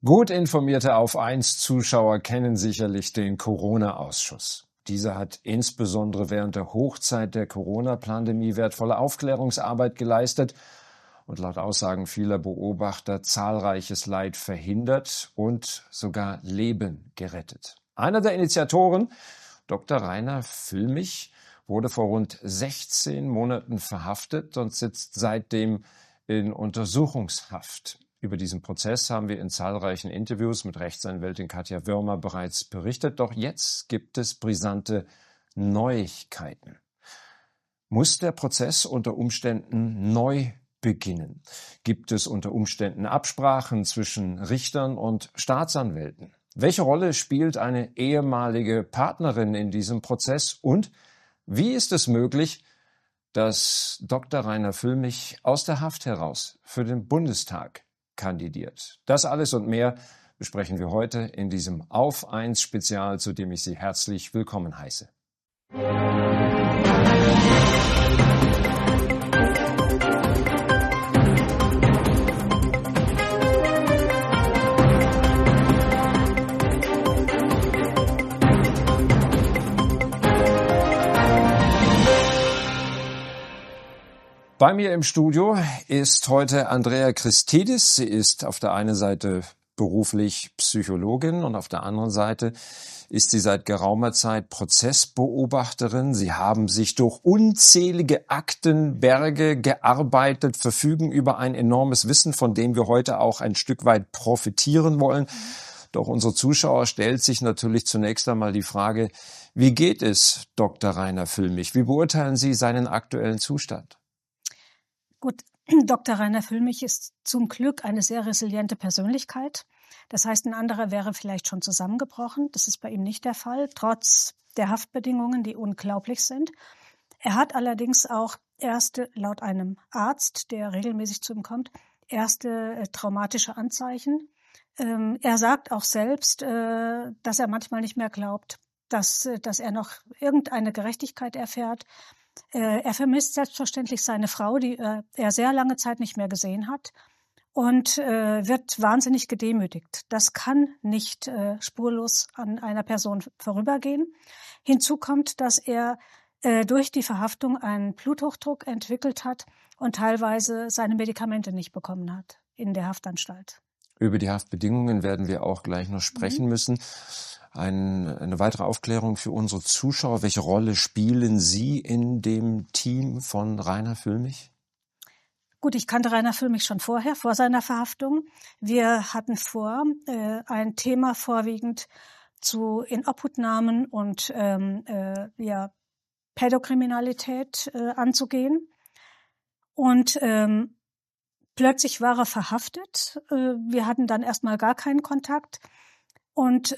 Gut informierte Auf1-Zuschauer kennen sicherlich den Corona-Ausschuss. Dieser hat insbesondere während der Hochzeit der Corona-Pandemie wertvolle Aufklärungsarbeit geleistet und laut Aussagen vieler Beobachter zahlreiches Leid verhindert und sogar Leben gerettet. Einer der Initiatoren, Dr. Rainer Füllmich, wurde vor rund 16 Monaten verhaftet und sitzt seitdem in Untersuchungshaft. Über diesen Prozess haben wir in zahlreichen Interviews mit Rechtsanwältin Katja Würmer bereits berichtet. Doch jetzt gibt es brisante Neuigkeiten. Muss der Prozess unter Umständen neu beginnen? Gibt es unter Umständen Absprachen zwischen Richtern und Staatsanwälten? Welche Rolle spielt eine ehemalige Partnerin in diesem Prozess? Und wie ist es möglich, dass Dr. Rainer Füllmich aus der Haft heraus für den Bundestag kandidiert? Das alles und mehr besprechen wir heute in diesem Auf1-Spezial, zu dem ich Sie herzlich willkommen heiße. Bei mir im Studio ist heute Andrea Christidis. Sie ist auf der einen Seite beruflich Psychologin und auf der anderen Seite ist sie seit geraumer Zeit Prozessbeobachterin. Sie haben sich durch unzählige Aktenberge gearbeitet, verfügen über ein enormes Wissen, von dem wir heute auch ein Stück weit profitieren wollen. Doch unsere Zuschauer stellt sich natürlich zunächst einmal die Frage, wie geht es Dr. Rainer Füllmich? Wie beurteilen Sie seinen aktuellen Zustand? Gut, Dr. Rainer Füllmich ist zum Glück eine sehr resiliente Persönlichkeit. Das heißt, ein anderer wäre vielleicht schon zusammengebrochen. Das ist bei ihm nicht der Fall, trotz der Haftbedingungen, die unglaublich sind. Er hat allerdings auch laut einem Arzt, der regelmäßig zu ihm kommt, erste traumatische Anzeichen. Er sagt auch selbst, dass er manchmal nicht mehr glaubt, dass er noch irgendeine Gerechtigkeit erfährt. Er vermisst selbstverständlich seine Frau, die er sehr lange Zeit nicht mehr gesehen hat, und wird wahnsinnig gedemütigt. Das kann nicht spurlos an einer Person vorübergehen. Hinzu kommt, dass er durch die Verhaftung einen Bluthochdruck entwickelt hat und teilweise seine Medikamente nicht bekommen hat in der Haftanstalt. Über die Haftbedingungen werden wir auch gleich noch sprechen müssen. Eine weitere Aufklärung für unsere Zuschauer. Welche Rolle spielen Sie in dem Team von Rainer Füllmich? Gut, ich kannte Rainer Füllmich schon vor seiner Verhaftung. Wir hatten vor, ein Thema vorwiegend zu Inobhutnahmen und Pädokriminalität anzugehen. Und plötzlich war er verhaftet. Wir hatten dann erstmal gar keinen Kontakt. Und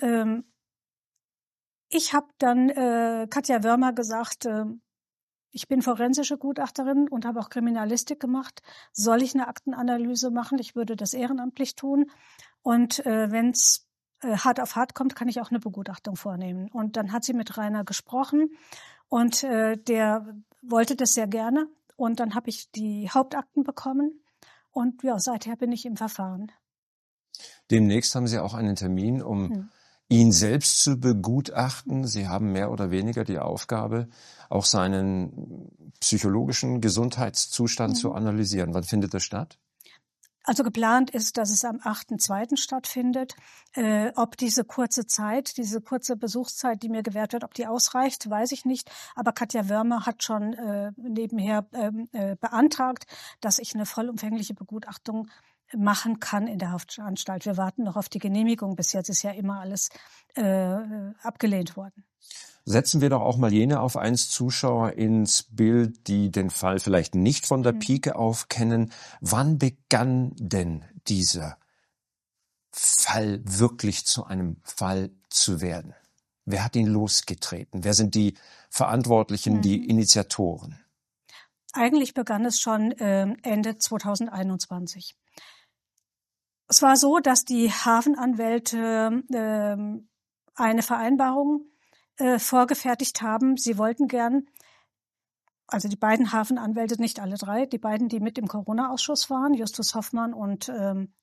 ich habe dann Katja Würmer gesagt, ich bin forensische Gutachterin und habe auch Kriminalistik gemacht. Soll ich eine Aktenanalyse machen? Ich würde das ehrenamtlich tun. Und wenn es hart auf hart kommt, kann ich auch eine Begutachtung vornehmen. Und dann hat sie mit Rainer gesprochen und der wollte das sehr gerne. Und dann habe ich die Hauptakten bekommen. Und ja, seither bin ich im Verfahren. Demnächst haben Sie auch einen Termin, um ihn selbst zu begutachten. Sie haben mehr oder weniger die Aufgabe, auch seinen psychologischen Gesundheitszustand zu analysieren. Wann findet das statt? Also geplant ist, dass es am 8.2. stattfindet. Ob diese kurze Besuchszeit, die mir gewährt wird, ob die ausreicht, weiß ich nicht. Aber Katja Würmer hat schon nebenher beantragt, dass ich eine vollumfängliche Begutachtung machen kann in der Haftanstalt. Wir warten noch auf die Genehmigung. Bis jetzt ist ja immer alles abgelehnt worden. Setzen wir doch auch mal jene Auf1-Zuschauer ins Bild, die den Fall vielleicht nicht von der Pike auf kennen. Wann begann denn dieser Fall wirklich zu einem Fall zu werden? Wer hat ihn losgetreten? Wer sind die Verantwortlichen, die Initiatoren? Eigentlich begann es schon Ende 2021. Es war so, dass die Hafenanwälte eine Vereinbarung vorgefertigt haben. Sie wollten gern, also die beiden Hafenanwälte, nicht alle drei, die beiden, die mit im Corona-Ausschuss waren, Justus Hoffmann und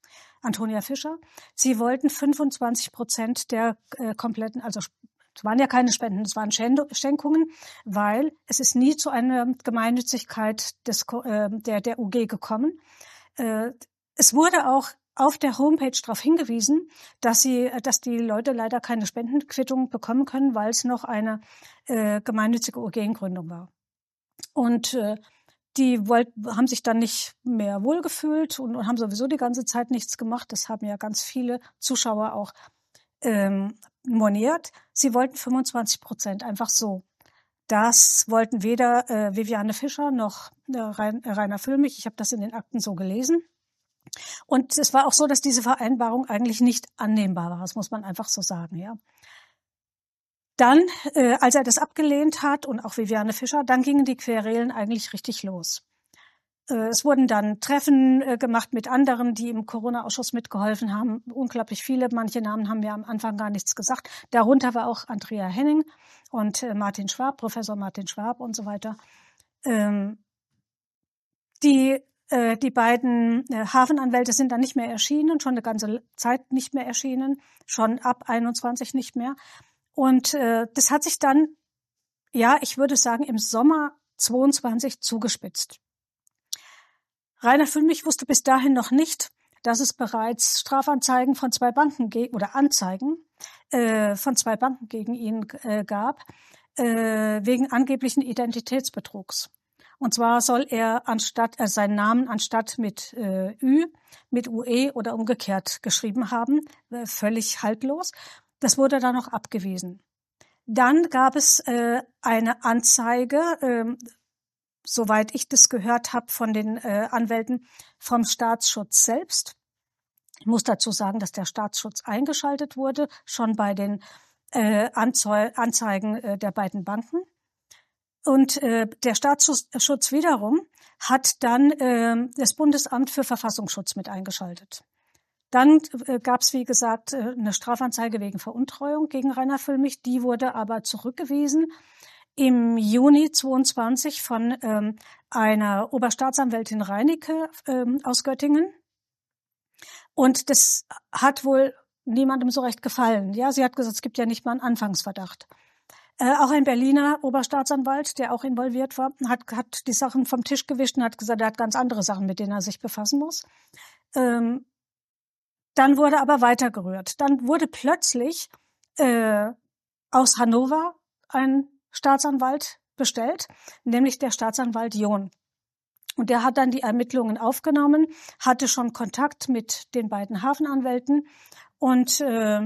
Antonia Fischer. Sie wollten 25% der kompletten, also es waren ja keine Spenden, es waren Schenkungen, weil es ist nie zu einer Gemeinnützigkeit der UG gekommen. Es wurde auch auf der Homepage darauf hingewiesen, dass die Leute leider keine Spendenquittung bekommen können, weil es noch eine gemeinnützige UG in Gründung war. Und die haben sich dann nicht mehr wohlgefühlt und haben sowieso die ganze Zeit nichts gemacht. Das haben ja ganz viele Zuschauer auch moniert. Sie wollten 25%, einfach so. Das wollten weder Viviane Fischer noch Rainer Füllmich. Ich habe das in den Akten so gelesen. Und es war auch so, dass diese Vereinbarung eigentlich nicht annehmbar war. Das muss man einfach so sagen, ja. Dann, als er das abgelehnt hat und auch Viviane Fischer, dann gingen die Querelen eigentlich richtig los. Es wurden dann Treffen gemacht mit anderen, die im Corona-Ausschuss mitgeholfen haben. Unglaublich viele. Manche Namen haben mir am Anfang gar nichts gesagt. Darunter war auch Andrea Henning und Martin Schwab, Professor Martin Schwab und so weiter. Die beiden Hafenanwälte sind dann nicht mehr erschienen, schon eine ganze Zeit nicht mehr erschienen, schon ab 21 nicht mehr. Und das hat sich dann, ja, ich würde sagen, im Sommer 22 zugespitzt. Rainer Füllmich wusste bis dahin noch nicht, dass es bereits Strafanzeigen von 2 Banken oder Anzeigen von 2 Banken gegen ihn gab, wegen angeblichen Identitätsbetrugs. Und zwar soll er seinen Namen anstatt mit Ü, mit UE oder umgekehrt geschrieben haben. Völlig haltlos. Das wurde dann noch abgewiesen. Dann gab es eine Anzeige, soweit ich das gehört habe von den Anwälten, vom Staatsschutz selbst. Ich muss dazu sagen, dass der Staatsschutz eingeschaltet wurde, schon bei den Anzeigen der beiden Banken. Und der Staatsschutz wiederum hat dann das Bundesamt für Verfassungsschutz mit eingeschaltet. Dann gab es, wie gesagt, eine Strafanzeige wegen Veruntreuung gegen Rainer Füllmich. Die wurde aber zurückgewiesen im Juni 22 von einer Oberstaatsanwältin Reinicke aus Göttingen. Und das hat wohl niemandem so recht gefallen. Ja, sie hat gesagt, es gibt ja nicht mal einen Anfangsverdacht. Auch ein Berliner Oberstaatsanwalt, der auch involviert war, hat die Sachen vom Tisch gewischt und hat gesagt, er hat ganz andere Sachen, mit denen er sich befassen muss. Dann wurde aber weitergerührt. Dann wurde plötzlich aus Hannover ein Staatsanwalt bestellt, nämlich der Staatsanwalt John. Und der hat dann die Ermittlungen aufgenommen, hatte schon Kontakt mit den beiden Hafenanwälten und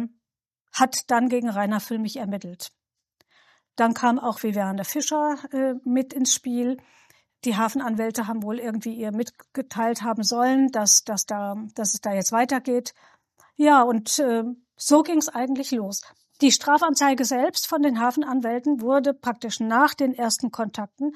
hat dann gegen Rainer Füllmich ermittelt. Dann kam auch Viviane Fischer mit ins Spiel. Die Hafenanwälte haben wohl irgendwie ihr mitgeteilt haben sollen, dass es da jetzt weitergeht. Ja, und so ging es eigentlich los. Die Strafanzeige selbst von den Hafenanwälten wurde praktisch nach den ersten Kontakten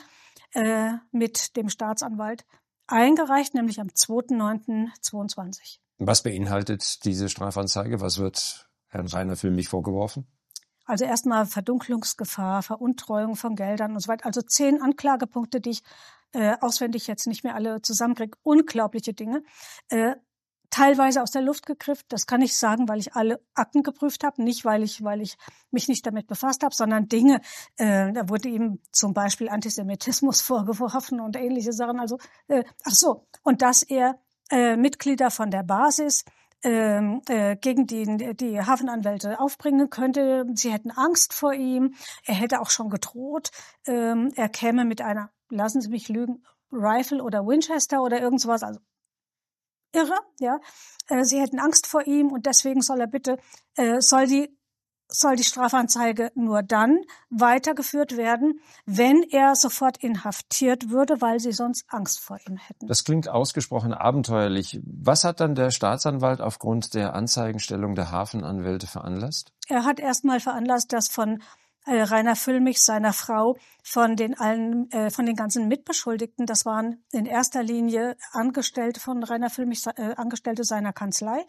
mit dem Staatsanwalt eingereicht, nämlich am 2.9.22. Was beinhaltet diese Strafanzeige? Was wird Herrn Rainer Füllmich vorgeworfen? Also erstmal Verdunklungsgefahr, Veruntreuung von Geldern und so weiter. Also 10 Anklagepunkte, die ich auswendig jetzt nicht mehr alle zusammenkriege. Unglaubliche Dinge. Teilweise aus der Luft gegriffen. Das kann ich sagen, weil ich alle Akten geprüft habe. Nicht, weil ich mich nicht damit befasst habe, sondern Dinge. Da wurde ihm zum Beispiel Antisemitismus vorgeworfen und ähnliche Sachen. Also, und dass er Mitglieder von der Basis gegen die Hafenanwälte aufbringen könnte. Sie hätten Angst vor ihm. Er hätte auch schon gedroht. Er käme mit einer, lassen Sie mich lügen, Rifle oder Winchester oder irgend sowas. Also irre, ja. Sie hätten Angst vor ihm und deswegen soll er bitte, soll die Strafanzeige nur dann weitergeführt werden, wenn er sofort inhaftiert würde, weil sie sonst Angst vor ihm hätten. Das klingt ausgesprochen abenteuerlich. Was hat dann der Staatsanwalt aufgrund der Anzeigenstellung der Hafenanwälte veranlasst? Er hat erstmal veranlasst, dass von Rainer Füllmich, seiner Frau, von den ganzen Mitbeschuldigten, das waren in erster Linie Angestellte von Rainer Füllmich, Angestellte seiner Kanzlei,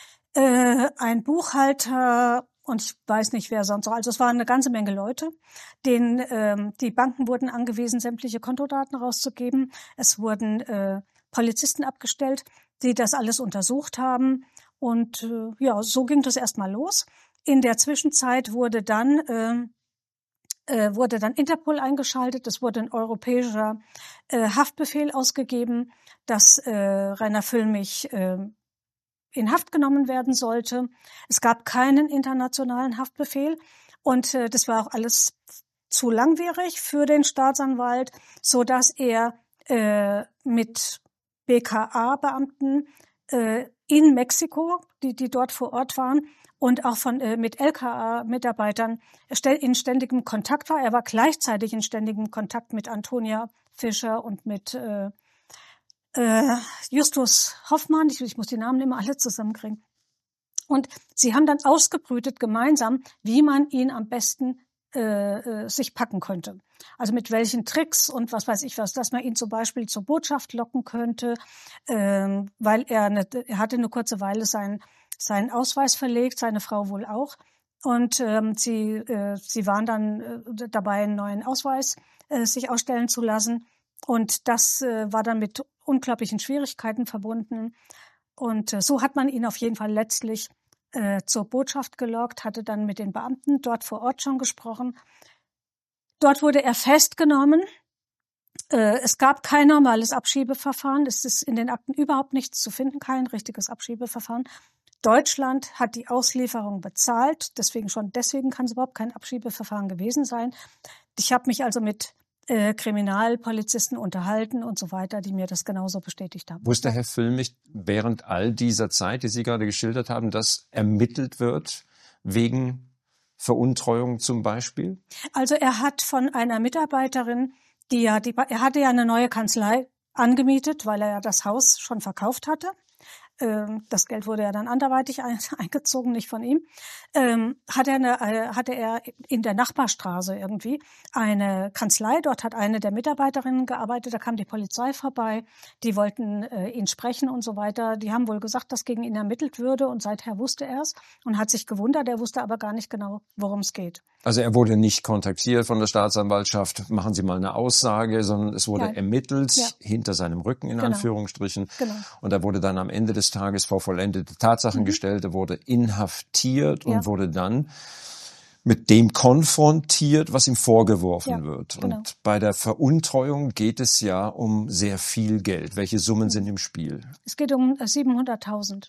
ein Buchhalter und ich weiß nicht, wer sonst noch. Also es waren eine ganze Menge Leute. Die Banken wurden angewiesen, sämtliche Kontodaten rauszugeben. Es wurden Polizisten abgestellt, die das alles untersucht haben. Und ja, so ging das erstmal los. In der Zwischenzeit wurde dann Interpol eingeschaltet. Es wurde ein europäischer Haftbefehl ausgegeben, dass Rainer Füllmich in Haft genommen werden sollte. Es gab keinen internationalen Haftbefehl und das war auch alles zu langwierig für den Staatsanwalt, so dass er mit BKA-Beamten in Mexiko, die dort vor Ort waren, und auch mit LKA-Mitarbeitern in ständigem Kontakt war. Er war gleichzeitig in ständigem Kontakt mit Antonia Fischer und mit Justus Hoffmann. Ich muss die Namen immer alle zusammenkriegen. Und sie haben dann ausgebrütet gemeinsam, wie man ihn am besten sich packen könnte. Also mit welchen Tricks und was weiß ich was, dass man ihn zum Beispiel zur Botschaft locken könnte, weil er hatte eine kurze Weile seinen Ausweis verlegt, seine Frau wohl auch. Und sie waren dann dabei, einen neuen Ausweis sich ausstellen zu lassen. Und das war dann mit unglaublichen Schwierigkeiten verbunden. Und so hat man ihn auf jeden Fall letztlich zur Botschaft gelockt, hatte dann mit den Beamten dort vor Ort schon gesprochen. Dort wurde er festgenommen. Es gab kein normales Abschiebeverfahren. Es ist in den Akten überhaupt nichts zu finden, kein richtiges Abschiebeverfahren. Deutschland hat die Auslieferung bezahlt. Deswegen kann es überhaupt kein Abschiebeverfahren gewesen sein. Ich habe mich also mit Kriminalpolizisten unterhalten und so weiter, die mir das genauso bestätigt haben. Wusste Herr Füllmich während all dieser Zeit, die Sie gerade geschildert haben, dass ermittelt wird wegen Veruntreuung zum Beispiel? Also er hat von einer Mitarbeiterin, er hatte ja eine neue Kanzlei angemietet, weil er ja das Haus schon verkauft hatte. Das Geld wurde ja dann anderweitig eingezogen, nicht von ihm. Hatte er in der Nachbarstraße irgendwie eine Kanzlei. Dort hat eine der Mitarbeiterinnen gearbeitet. Da kam die Polizei vorbei. Die wollten ihn sprechen und so weiter. Die haben wohl gesagt, dass gegen ihn ermittelt würde. Und seither wusste er es und hat sich gewundert. Er wusste aber gar nicht genau, worum es geht. Also er wurde nicht kontaktiert von der Staatsanwaltschaft, machen Sie mal eine Aussage, sondern es wurde ermittelt, hinter seinem Rücken in Anführungsstrichen. Genau. Und er wurde dann am Ende des Tages vor vollendete Tatsachen gestellt, er wurde inhaftiert und wurde dann mit dem konfrontiert, was ihm vorgeworfen wird. Genau. Und bei der Veruntreuung geht es ja um sehr viel Geld. Welche Summen sind im Spiel? Es geht um 700.000.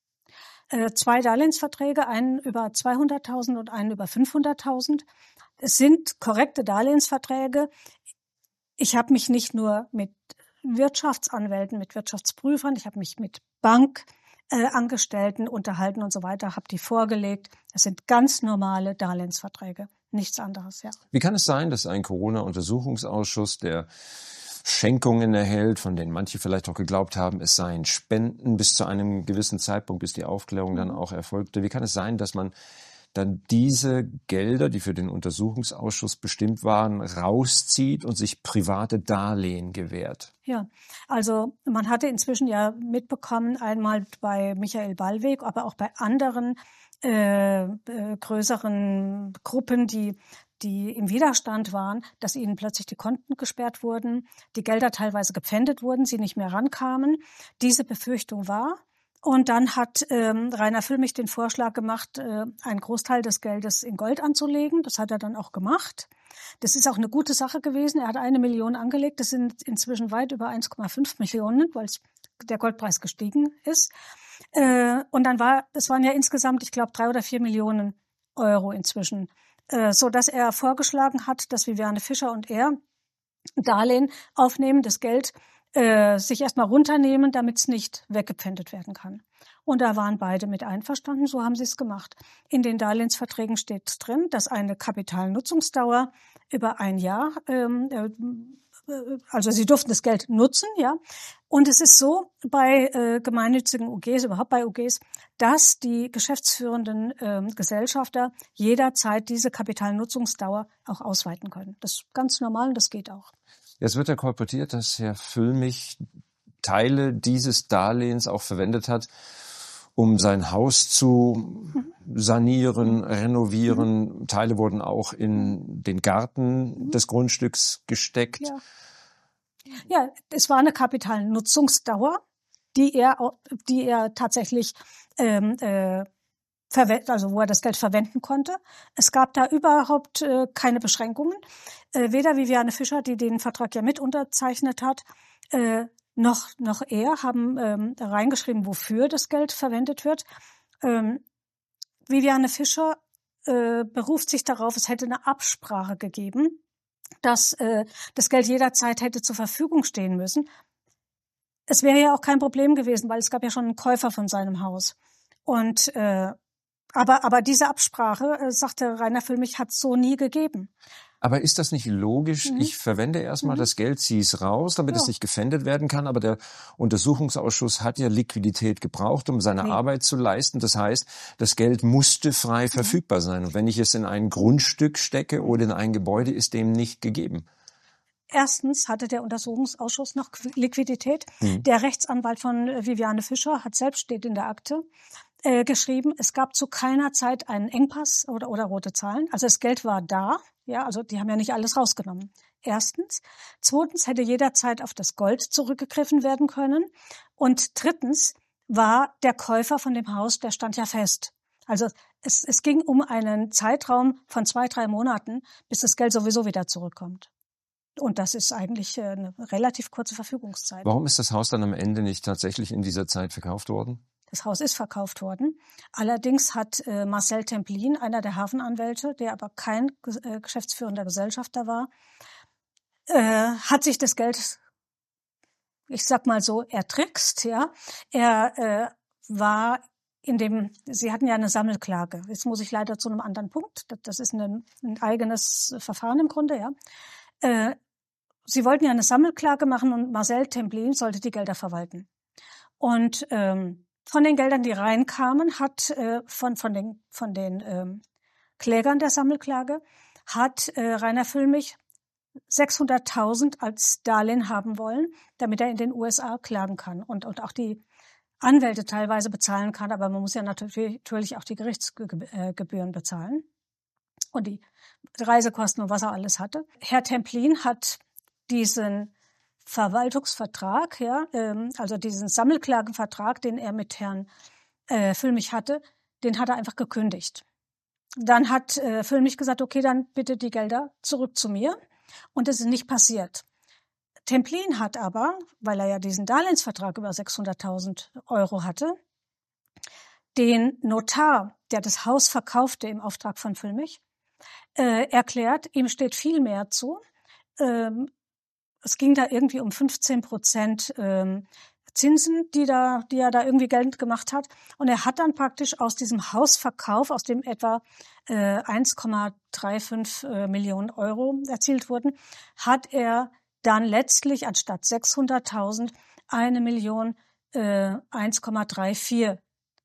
2 Darlehensverträge, einen über 200.000 und einen über 500.000. Es sind korrekte Darlehensverträge. Ich habe mich nicht nur mit Wirtschaftsanwälten, mit Wirtschaftsprüfern, ich habe mich mit Bankangestellten unterhalten und so weiter, habe die vorgelegt. Es sind ganz normale Darlehensverträge, nichts anderes, ja. Wie kann es sein, dass ein Corona-Untersuchungsausschuss, der Schenkungen erhält, von denen manche vielleicht auch geglaubt haben, es seien Spenden bis zu einem gewissen Zeitpunkt, bis die Aufklärung dann auch erfolgte. Wie kann es sein, dass man dann diese Gelder, die für den Untersuchungsausschuss bestimmt waren, rauszieht und sich private Darlehen gewährt? Ja, also man hatte inzwischen ja mitbekommen, einmal bei Michael Ballweg, aber auch bei anderen größeren Gruppen, die im Widerstand waren, dass ihnen plötzlich die Konten gesperrt wurden, die Gelder teilweise gepfändet wurden, sie nicht mehr rankamen. Diese Befürchtung war. Und dann hat Rainer Füllmich den Vorschlag gemacht, einen Großteil des Geldes in Gold anzulegen. Das hat er dann auch gemacht. Das ist auch eine gute Sache gewesen. Er hat 1 Million angelegt. Das sind inzwischen weit über 1,5 Millionen, weil der Goldpreis gestiegen ist. Und dann es waren ja insgesamt, ich glaube, 3 oder 4 Millionen Euro inzwischen, so dass er vorgeschlagen hat, dass Viviane Fischer und er Darlehen aufnehmen, das Geld sich erstmal runternehmen, damit es nicht weggepfändet werden kann. Und da waren beide mit einverstanden, so haben sie es gemacht. In den Darlehensverträgen steht drin, dass eine Kapitalnutzungsdauer über 1 Jahr, also sie durften das Geld nutzen, ja. Und es ist so bei gemeinnützigen UGs, überhaupt bei UGs, dass die geschäftsführenden Gesellschafter jederzeit diese Kapitalnutzungsdauer auch ausweiten können. Das ist ganz normal und das geht auch. Jetzt wird ja kolportiert, dass Herr Füllmich Teile dieses Darlehens auch verwendet hat, um sein Haus zu sanieren, renovieren. Teile wurden auch in den Garten des Grundstücks gesteckt. Ja, es war eine Kapitalnutzungsdauer, die er tatsächlich also wo er das Geld verwenden konnte. Es gab da überhaupt keine Beschränkungen. Weder Viviane Fischer, die den Vertrag ja mit unterzeichnet hat, noch er haben reingeschrieben, wofür das Geld verwendet wird. Viviane Fischer beruft sich darauf, es hätte eine Absprache gegeben, dass das Geld jederzeit hätte zur Verfügung stehen müssen. Es wäre ja auch kein Problem gewesen, weil es gab ja schon einen Käufer von seinem Haus. Und aber diese Absprache, sagte Rainer Füllmich, hat es so nie gegeben. Aber ist das nicht logisch? Ich verwende erstmal das Geld, ziehe es raus, damit es nicht gefändet werden kann. Aber der Untersuchungsausschuss hat ja Liquidität gebraucht, um seine Arbeit zu leisten. Das heißt, das Geld musste frei verfügbar sein. Und wenn ich es in ein Grundstück stecke oder in ein Gebäude, ist dem nicht gegeben. Erstens hatte der Untersuchungsausschuss noch Liquidität. Der Rechtsanwalt von Viviane Fischer hat selbst, steht in der Akte, geschrieben, es gab zu keiner Zeit einen Engpass oder rote Zahlen. Also das Geld war da. Ja, also die haben ja nicht alles rausgenommen. Erstens. Zweitens hätte jederzeit auf das Gold zurückgegriffen werden können. Und drittens war der Käufer von dem Haus, der stand ja fest. Also es ging um einen Zeitraum von 2-3 Monaten, bis das Geld sowieso wieder zurückkommt. Und das ist eigentlich eine relativ kurze Verfügungszeit. Warum ist das Haus dann am Ende nicht tatsächlich in dieser Zeit verkauft worden? Das Haus ist verkauft worden. Allerdings hat Marcel Templin, einer der Hafenanwälte, der aber kein geschäftsführender Gesellschafter war, hat sich das Geld, ich sag mal so, ertrickst. Ja, er war Sie hatten ja eine Sammelklage. Jetzt muss ich leider zu einem anderen Punkt. Das ist ein eigenes Verfahren im Grunde. Ja, Sie wollten ja eine Sammelklage machen und Marcel Templin sollte die Gelder verwalten. Und von den Geldern, die reinkamen, hat von den Klägern der Sammelklage hat Rainer Füllmich 600.000 als Darlehen haben wollen, damit er in den USA klagen kann und auch die Anwälte teilweise bezahlen kann. Aber man muss ja natürlich auch die Gerichtsgebühren bezahlen und die Reisekosten und was er alles hatte. Herr Templin hat diesen Verwaltungsvertrag, ja, also diesen Sammelklagenvertrag, den er mit Herrn Füllmich hatte, den hat er einfach gekündigt. Dann hat Füllmich gesagt, okay, dann bitte die Gelder zurück zu mir. Und das ist nicht passiert. Templin hat aber, weil er ja diesen Darlehensvertrag über 600.000 € hatte, den Notar, der das Haus verkaufte im Auftrag von Füllmich, erklärt, ihm steht viel mehr zu. Es ging da irgendwie um 15% Zinsen, die er da irgendwie geltend gemacht hat. Und er hat dann praktisch aus diesem Hausverkauf, aus dem etwa 1,35 Millionen € erzielt wurden, hat er dann letztlich anstatt 600.000 1.134.000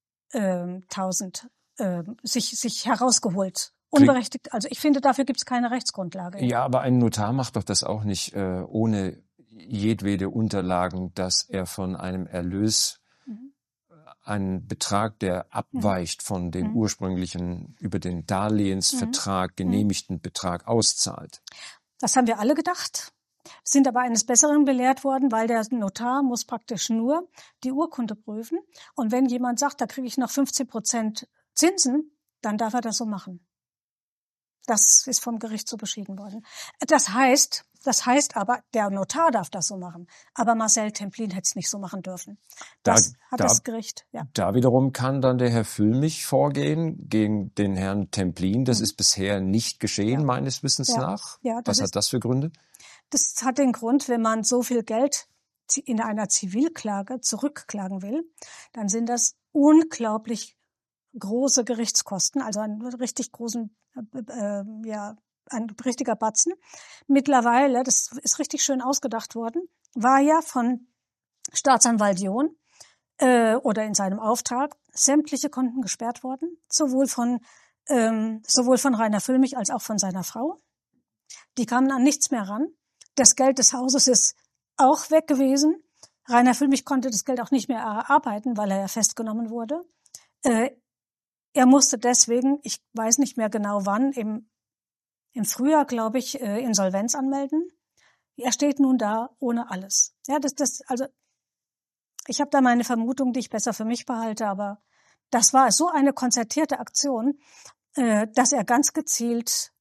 sich herausgeholt. Unberechtigt. Also ich finde, dafür gibt es keine Rechtsgrundlage. Ja, aber ein Notar macht doch das auch nicht ohne jedwede Unterlagen, dass er von einem Erlös einen Betrag, der abweicht von dem ursprünglichen über den Darlehensvertrag genehmigten Betrag auszahlt. Das haben wir alle gedacht, sind aber eines Besseren belehrt worden, weil der Notar muss praktisch nur die Urkunde prüfen. Und wenn jemand sagt, da kriege ich noch 15% Zinsen, dann darf er das so machen. Das ist vom Gericht so beschieden worden. Das heißt aber, der Notar darf das so machen. Aber Marcel Templin hätte es nicht so machen dürfen. Das hat das Gericht, ja. Da wiederum kann dann der Herr Füllmich vorgehen gegen den Herrn Templin. Das ist bisher nicht geschehen, meines Wissens nach. Ja, was hat das für Gründe? Das hat den Grund, wenn man so viel Geld in einer Zivilklage zurückklagen will, dann sind das unglaublich große Gerichtskosten, also einen richtig großen, ein richtiger Batzen. Mittlerweile, das ist richtig schön ausgedacht worden, war ja von Staatsanwalt John oder in seinem Auftrag sämtliche Konten gesperrt worden, sowohl von Rainer Füllmich als auch von seiner Frau. Die kamen an nichts mehr ran. Das Geld des Hauses ist auch weg gewesen. Rainer Füllmich konnte das Geld auch nicht mehr erarbeiten, weil er ja festgenommen wurde. Er musste deswegen, ich weiß nicht mehr genau wann, im Frühjahr, glaube ich, Insolvenz anmelden. Er steht nun da ohne alles. Ja, also ich habe da meine Vermutung, die ich besser für mich behalte, aber das war so eine konzertierte Aktion, dass er ganz gezielt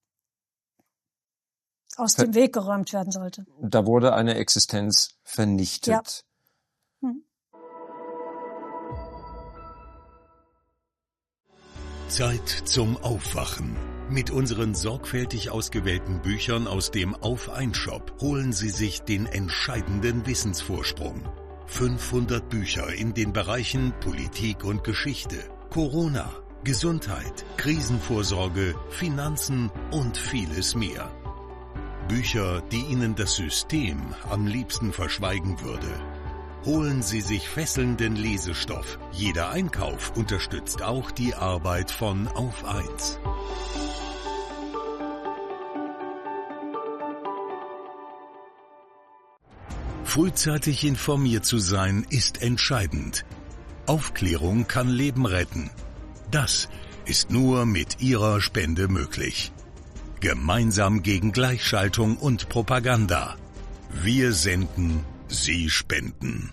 aus dem Weg geräumt werden sollte. Da wurde eine Existenz vernichtet. Ja. Hm. Zeit zum Aufwachen. Mit unseren sorgfältig ausgewählten Büchern aus dem Auf-1-Shop holen Sie sich den entscheidenden Wissensvorsprung. 500 Bücher in den Bereichen Politik und Geschichte, Corona, Gesundheit, Krisenvorsorge, Finanzen und vieles mehr. Bücher, die Ihnen das System am liebsten verschweigen würde. Holen Sie sich fesselnden Lesestoff. Jeder Einkauf unterstützt auch die Arbeit von Auf 1. Frühzeitig informiert zu sein ist entscheidend. Aufklärung kann Leben retten. Das ist nur mit Ihrer Spende möglich. Gemeinsam gegen Gleichschaltung und Propaganda. Wir senden, Sie spenden.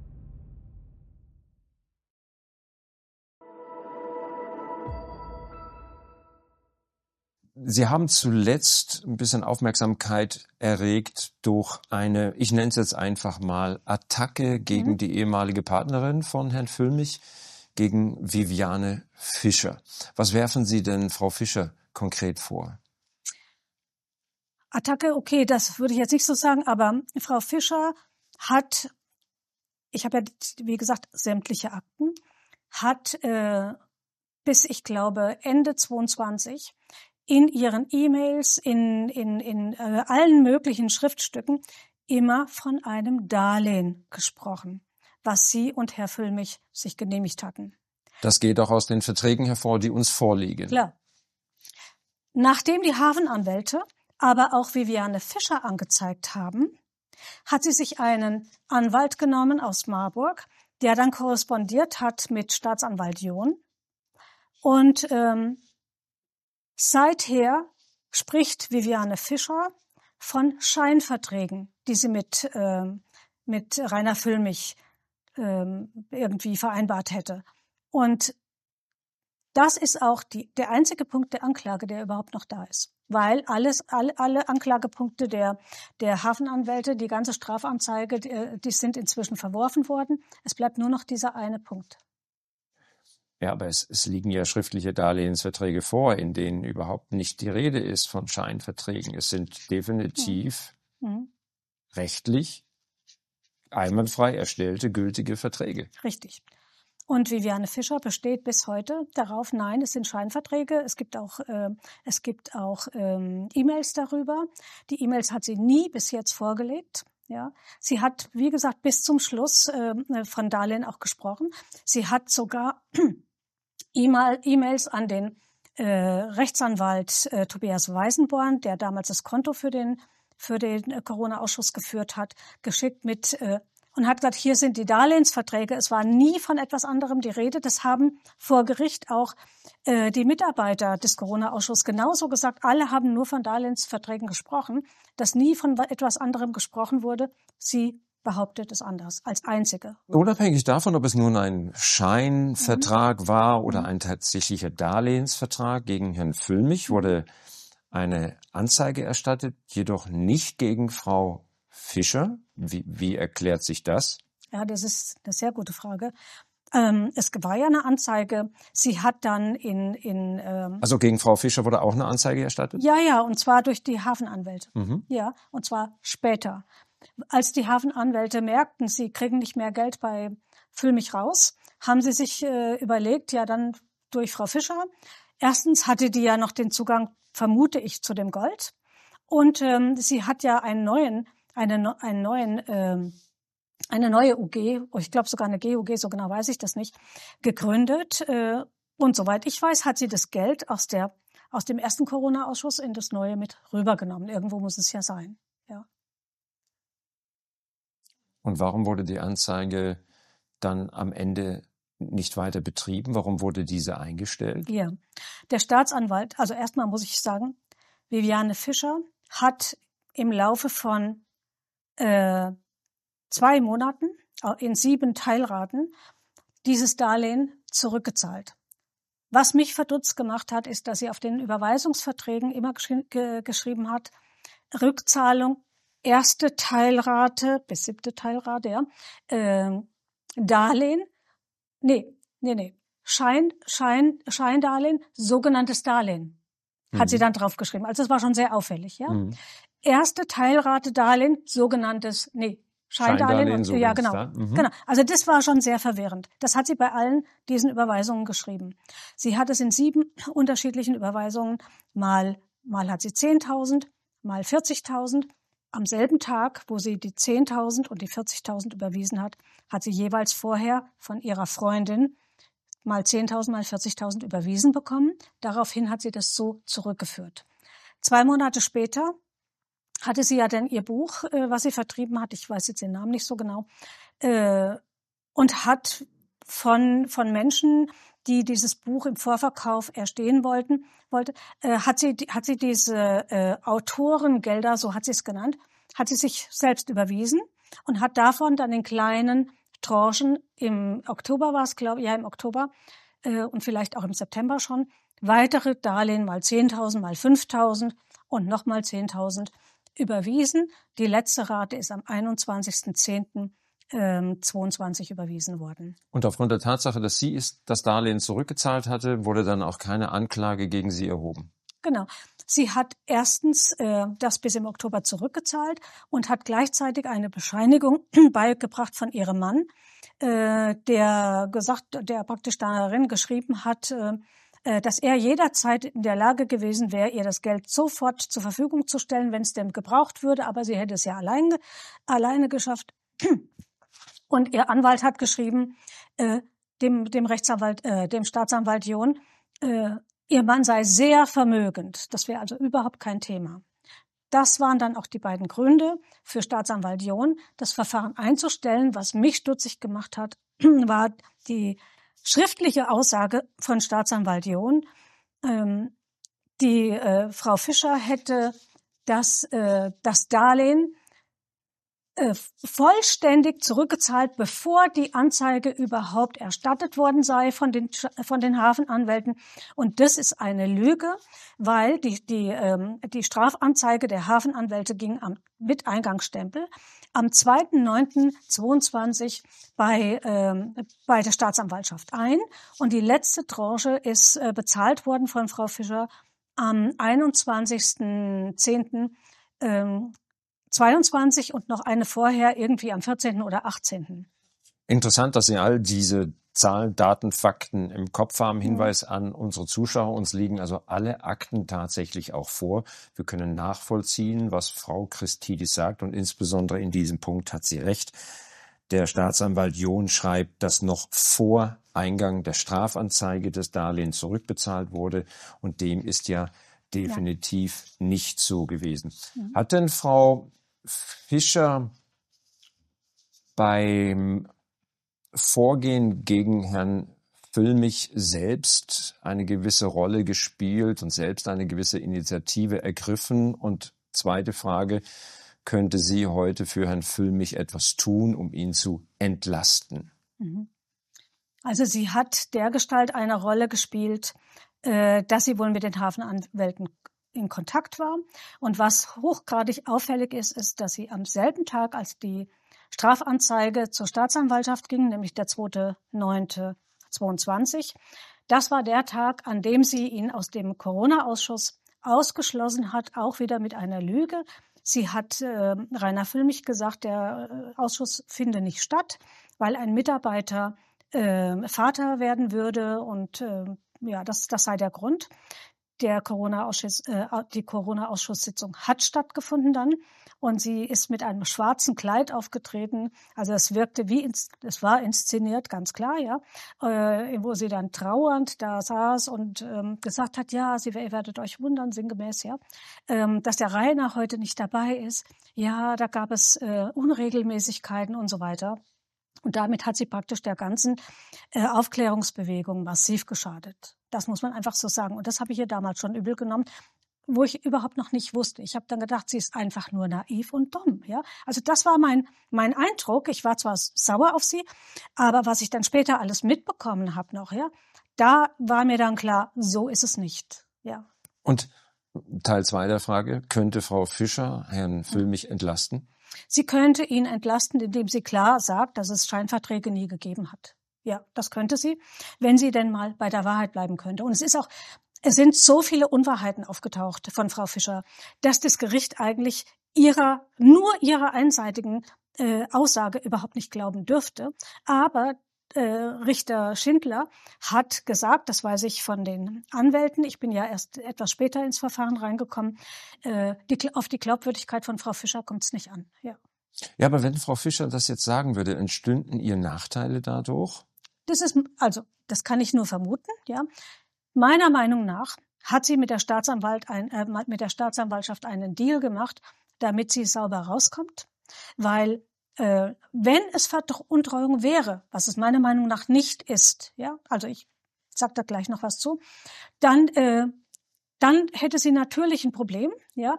Sie haben zuletzt ein bisschen Aufmerksamkeit erregt durch eine, ich nenne es jetzt einfach mal, Attacke gegen die ehemalige Partnerin von Herrn Füllmich, gegen Viviane Fischer. Was werfen Sie denn Frau Fischer konkret vor? Attacke, okay, das würde ich jetzt nicht so sagen, aber Frau Fischer hat, ich habe ja, wie gesagt, sämtliche Akten, hat bis, ich glaube, Ende 22 in ihren E-Mails, in allen möglichen Schriftstücken immer von einem Darlehen gesprochen, was sie und Herr Füllmich sich genehmigt hatten. Das geht auch aus den Verträgen hervor, die uns vorliegen. Klar. Nachdem die Hafenanwälte aber auch Viviane Fischer angezeigt haben, hat sie sich einen Anwalt genommen aus Marburg, der dann korrespondiert hat mit Staatsanwalt John. Und seither spricht Viviane Fischer von Scheinverträgen, die sie mit Rainer Füllmich irgendwie vereinbart hätte. Und das ist auch der einzige Punkt der Anklage, der überhaupt noch da ist. Weil alle Anklagepunkte der Hafenanwälte, die ganze Strafanzeige, die sind inzwischen verworfen worden. Es bleibt nur noch dieser eine Punkt. Ja, aber es liegen ja schriftliche Darlehensverträge vor, in denen überhaupt nicht die Rede ist von Scheinverträgen. Es sind definitiv rechtlich einwandfrei erstellte, gültige Verträge. Richtig. Und Viviane Fischer besteht bis heute darauf, nein, es sind Scheinverträge. Es gibt auch E-Mails darüber. Die E-Mails hat sie nie bis jetzt vorgelegt. Ja, sie hat, wie gesagt, bis zum Schluss von Darlehen auch gesprochen. Sie hat sogar E-Mails an den Rechtsanwalt Tobias Weißenborn, der damals das Konto für den Corona-Ausschuss geführt hat, geschickt und hat gesagt, hier sind die Darlehensverträge. Es war nie von etwas anderem die Rede. Das haben vor Gericht auch die Mitarbeiter des Corona-Ausschusses genauso gesagt. Alle haben nur von Darlehensverträgen gesprochen, dass nie von etwas anderem gesprochen wurde. Sie behauptet es anders, als einzige. Unabhängig davon, ob es nun ein Scheinvertrag war oder ein tatsächlicher Darlehensvertrag gegen Herrn Füllmich, wurde eine Anzeige erstattet, jedoch nicht gegen Frau Fischer. Wie erklärt sich das? Ja, das ist eine sehr gute Frage. Es war ja eine Anzeige. Sie hat dann Also gegen Frau Fischer wurde auch eine Anzeige erstattet? Ja, und zwar durch die Hafenanwälte. Ja, und zwar später. Als die Hafenanwälte merkten, sie kriegen nicht mehr Geld bei Füllmich raus, haben sie sich überlegt, ja dann durch Frau Fischer. Erstens hatte die ja noch den Zugang, vermute ich, zu dem Gold. Und sie hat ja eine neue UG, ich glaube sogar eine GUG, so genau weiß ich das nicht, gegründet. Und soweit ich weiß, hat sie das Geld aus dem ersten Corona-Ausschuss in das neue mit rübergenommen. Irgendwo muss es ja sein. Ja. Und warum wurde die Anzeige dann am Ende nicht weiter betrieben? Warum wurde diese eingestellt? Ja, der Staatsanwalt, also erstmal muss ich sagen, Viviane Fischer hat im Laufe von 2 Monaten in 7 Teilraten dieses Darlehen zurückgezahlt. Was mich verdutzt gemacht hat, ist, dass sie auf den Überweisungsverträgen immer geschrieben hat, Rückzahlung, erste Teilrate bis 7. Teilrate, Darlehen, Scheindarlehen, sogenanntes Darlehen, hat sie dann draufgeschrieben. Also es war schon sehr auffällig, ja. Erste Teilrate Darlehen, sogenanntes, Scheindarlehen. Ja, genau. Genau. Also das war schon sehr verwirrend. Das hat sie bei allen diesen Überweisungen geschrieben. Sie hat es in 7 unterschiedlichen Überweisungen. Mal hat sie 10.000, mal 40.000. Am selben Tag, wo sie die 10.000 und die 40.000 überwiesen hat, hat sie jeweils vorher von ihrer Freundin mal 10.000, mal 40.000 überwiesen bekommen. Daraufhin hat sie das so zurückgeführt. 2 Monate später hatte sie ja dann ihr Buch, was sie vertrieben hat, ich weiß jetzt den Namen nicht so genau, und hat von Menschen, die dieses Buch im Vorverkauf erstehen wollte, hat sie diese Autorengelder, so hat sie es genannt, hat sie sich selbst überwiesen und hat davon dann in kleinen Tranchen, im Oktober war es, glaube ich, ja im Oktober und vielleicht auch im September schon, weitere Darlehen mal 10.000, mal 5.000 und nochmal 10.000 überwiesen. Die letzte Rate ist am 21.10.22 überwiesen worden. Und aufgrund der Tatsache, dass sie das Darlehen zurückgezahlt hatte, wurde dann auch keine Anklage gegen sie erhoben. Genau. Sie hat erstens das bis im Oktober zurückgezahlt und hat gleichzeitig eine Bescheinigung beigebracht von ihrem Mann, der praktisch darin geschrieben hat, dass er jederzeit in der Lage gewesen wäre, ihr das Geld sofort zur Verfügung zu stellen, wenn es denn gebraucht würde, aber sie hätte es ja alleine geschafft. Und ihr Anwalt hat geschrieben, dem Rechtsanwalt, dem Staatsanwalt John, ihr Mann sei sehr vermögend. Das wäre also überhaupt kein Thema. Das waren dann auch die beiden Gründe für Staatsanwalt John, das Verfahren einzustellen. Was mich stutzig gemacht hat, war die schriftliche Aussage von Staatsanwalt John. Die Frau Fischer hätte das Darlehen vollständig zurückgezahlt, bevor die Anzeige überhaupt erstattet worden sei von den Hafenanwälten. Und das ist eine Lüge, weil die Strafanzeige der Hafenanwälte ging mit Eingangsstempel am 2.9.22 bei der Staatsanwaltschaft ein. Und die letzte Tranche ist bezahlt worden von Frau Fischer am 21.10.22 und noch eine vorher irgendwie am 14. oder 18. Interessant, dass Sie all diese Zahlen, Daten, Fakten im Kopf haben. Hinweis an unsere Zuschauer. Uns liegen also alle Akten tatsächlich auch vor. Wir können nachvollziehen, was Frau Christidis sagt. Und insbesondere in diesem Punkt hat sie recht. Der Staatsanwalt John schreibt, dass noch vor Eingang der Strafanzeige das Darlehen zurückbezahlt wurde. Und dem ist ja definitiv nicht so gewesen. Hat denn Frau Fischer beim Vorgehen gegen Herrn Füllmich selbst eine gewisse Rolle gespielt und selbst eine gewisse Initiative ergriffen? Und zweite Frage, könnte sie heute für Herrn Füllmich etwas tun, um ihn zu entlasten? Also sie hat dergestalt eine Rolle gespielt, dass sie wohl mit den Hafenanwälten in Kontakt war. Und was hochgradig auffällig ist, dass sie am selben Tag, als die Strafanzeige zur Staatsanwaltschaft ging, nämlich der 2.9.22. Das war der Tag, an dem sie ihn aus dem Corona-Ausschuss ausgeschlossen hat, auch wieder mit einer Lüge. Sie hat Rainer Füllmich gesagt, der Ausschuss finde nicht statt, weil ein Mitarbeiter Vater werden würde und das sei der Grund. Die Corona-Ausschusssitzung hat stattgefunden dann und sie ist mit einem schwarzen Kleid aufgetreten. Also es wirkte es war inszeniert, ganz klar, ja, wo sie dann trauernd da saß und gesagt hat, ja, ihr werdet euch wundern, sinngemäß, ja, dass der Rainer heute nicht dabei ist. Ja, da gab es Unregelmäßigkeiten und so weiter. Und damit hat sie praktisch der ganzen Aufklärungsbewegung massiv geschadet. Das muss man einfach so sagen. Und das habe ich ihr damals schon übel genommen. wo ich überhaupt noch nicht wusste. Ich habe dann gedacht, sie ist einfach nur naiv und dumm. Ja, also das war mein Eindruck. Ich war zwar sauer auf sie, aber was ich dann später alles mitbekommen habe noch, ja, da war mir dann klar, so ist es nicht. Ja. Und Teil 2 der Frage, könnte Frau Fischer Herrn Füllmich entlasten? Sie könnte ihn entlasten, indem sie klar sagt, dass es Scheinverträge nie gegeben hat. Ja, das könnte sie, wenn sie denn mal bei der Wahrheit bleiben könnte. Und es sind so viele Unwahrheiten aufgetaucht von Frau Fischer, dass das Gericht eigentlich nur ihrer einseitigen Aussage überhaupt nicht glauben dürfte. Aber Richter Schindler hat gesagt, das weiß ich von den Anwälten, ich bin ja erst etwas später ins Verfahren reingekommen, auf die Glaubwürdigkeit von Frau Fischer kommt es nicht an. Ja. Ja, aber wenn Frau Fischer das jetzt sagen würde, entstünden ihr Nachteile dadurch? Das kann ich nur vermuten, ja. Meiner Meinung nach hat sie mit der Staatsanwaltschaft einen Deal gemacht, damit sie sauber rauskommt, weil wenn es Veruntreuung wäre, was es meiner Meinung nach nicht ist, ja, also ich sag da gleich noch was zu, dann hätte sie natürlich ein Problem, ja,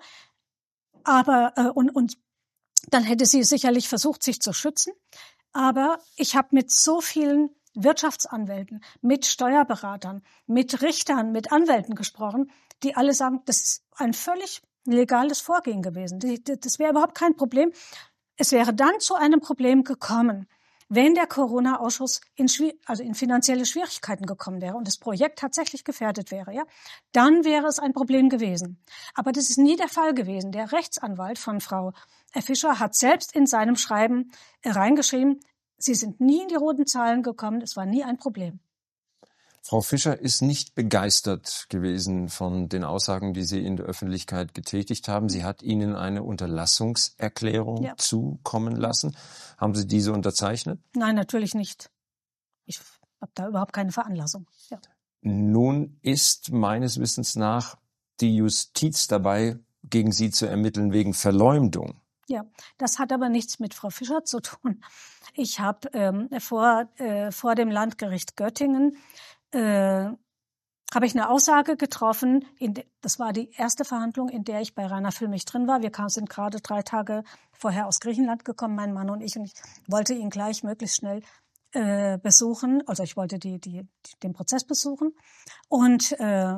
aber und dann hätte sie sicherlich versucht, sich zu schützen, aber ich habe mit so vielen Wirtschaftsanwälten, mit Steuerberatern, mit Richtern, mit Anwälten gesprochen, die alle sagen, das ist ein völlig legales Vorgehen gewesen. Das wäre überhaupt kein Problem. Es wäre dann zu einem Problem gekommen, wenn der Corona-Ausschuss in finanzielle Schwierigkeiten gekommen wäre und das Projekt tatsächlich gefährdet wäre, ja, dann wäre es ein Problem gewesen. Aber das ist nie der Fall gewesen. Der Rechtsanwalt von Frau Fischer hat selbst in seinem Schreiben reingeschrieben, sie sind nie in die roten Zahlen gekommen, es war nie ein Problem. Frau Fischer ist nicht begeistert gewesen von den Aussagen, die Sie in der Öffentlichkeit getätigt haben. Sie hat Ihnen eine Unterlassungserklärung zukommen lassen. Haben Sie diese unterzeichnet? Nein, natürlich nicht. Ich habe da überhaupt keine Veranlassung. Ja. Nun ist meines Wissens nach die Justiz dabei, gegen Sie zu ermitteln wegen Verleumdung. Ja, das hat aber nichts mit Frau Fischer zu tun. Ich habe vor dem Landgericht Göttingen habe ich eine Aussage getroffen. Das war die erste Verhandlung, in der ich bei Rainer Füllmich drin war. Wir sind gerade 3 Tage vorher aus Griechenland gekommen, mein Mann und ich wollte ihn gleich möglichst schnell besuchen. Also ich wollte den Prozess besuchen. Und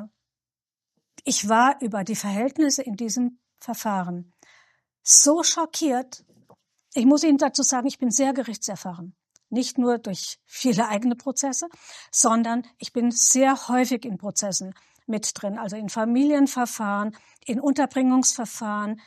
ich war über die Verhältnisse in diesem Verfahren so schockiert. Ich muss Ihnen dazu sagen, ich bin sehr gerichtserfahren. Nicht nur durch viele eigene Prozesse, sondern ich bin sehr häufig in Prozessen mit drin. Also in Familienverfahren, in Unterbringungsverfahren,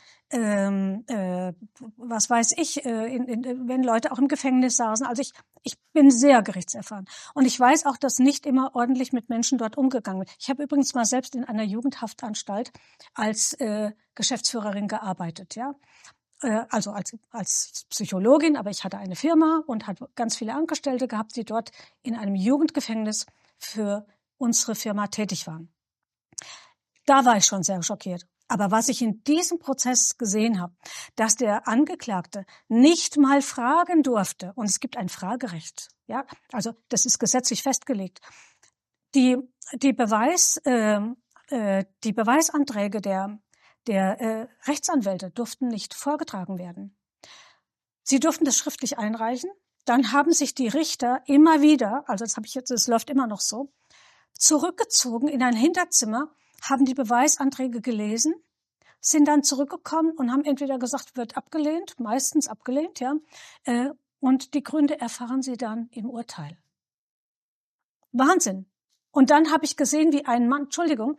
was weiß ich, wenn Leute auch im Gefängnis saßen. Also ich bin sehr gerichtserfahren. Und ich weiß auch, dass nicht immer ordentlich mit Menschen dort umgegangen wird. Ich habe übrigens mal selbst in einer Jugendhaftanstalt als Geschäftsführerin gearbeitet, ja. Also als Psychologin, aber ich hatte eine Firma und hatte ganz viele Angestellte gehabt, die dort in einem Jugendgefängnis für unsere Firma tätig waren. Da war ich schon sehr schockiert. Aber was ich in diesem Prozess gesehen habe, dass der Angeklagte nicht mal fragen durfte, und es gibt ein Fragerecht, ja, also das ist gesetzlich festgelegt. Die Beweisanträge der Rechtsanwälte durften nicht vorgetragen werden. Sie durften das schriftlich einreichen. Dann haben sich die Richter immer wieder, also das läuft immer noch so, zurückgezogen in ein Hinterzimmer, haben die Beweisanträge gelesen, sind dann zurückgekommen und haben entweder gesagt, wird abgelehnt, meistens abgelehnt, ja, und die Gründe erfahren sie dann im Urteil. Wahnsinn. Und dann habe ich gesehen, wie ein Mann,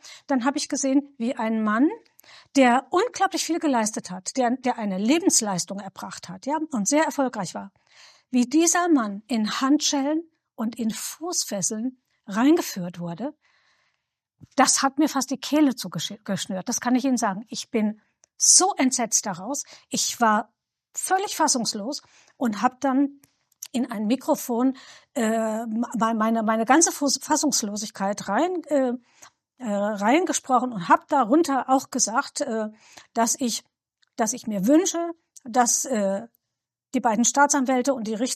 der unglaublich viel geleistet hat, der eine Lebensleistung erbracht hat, ja, und sehr erfolgreich war, wie dieser Mann in Handschellen und in Fußfesseln reingeführt wurde. Das hat mir fast die Kehle zugeschnürt, das kann ich Ihnen sagen. Ich bin so entsetzt daraus. Ich war völlig fassungslos und habe dann in ein Mikrofon meine ganze Fassungslosigkeit reingesprochen und habe darunter auch gesagt, dass ich mir wünsche, dass die beiden Staatsanwälte und die Richter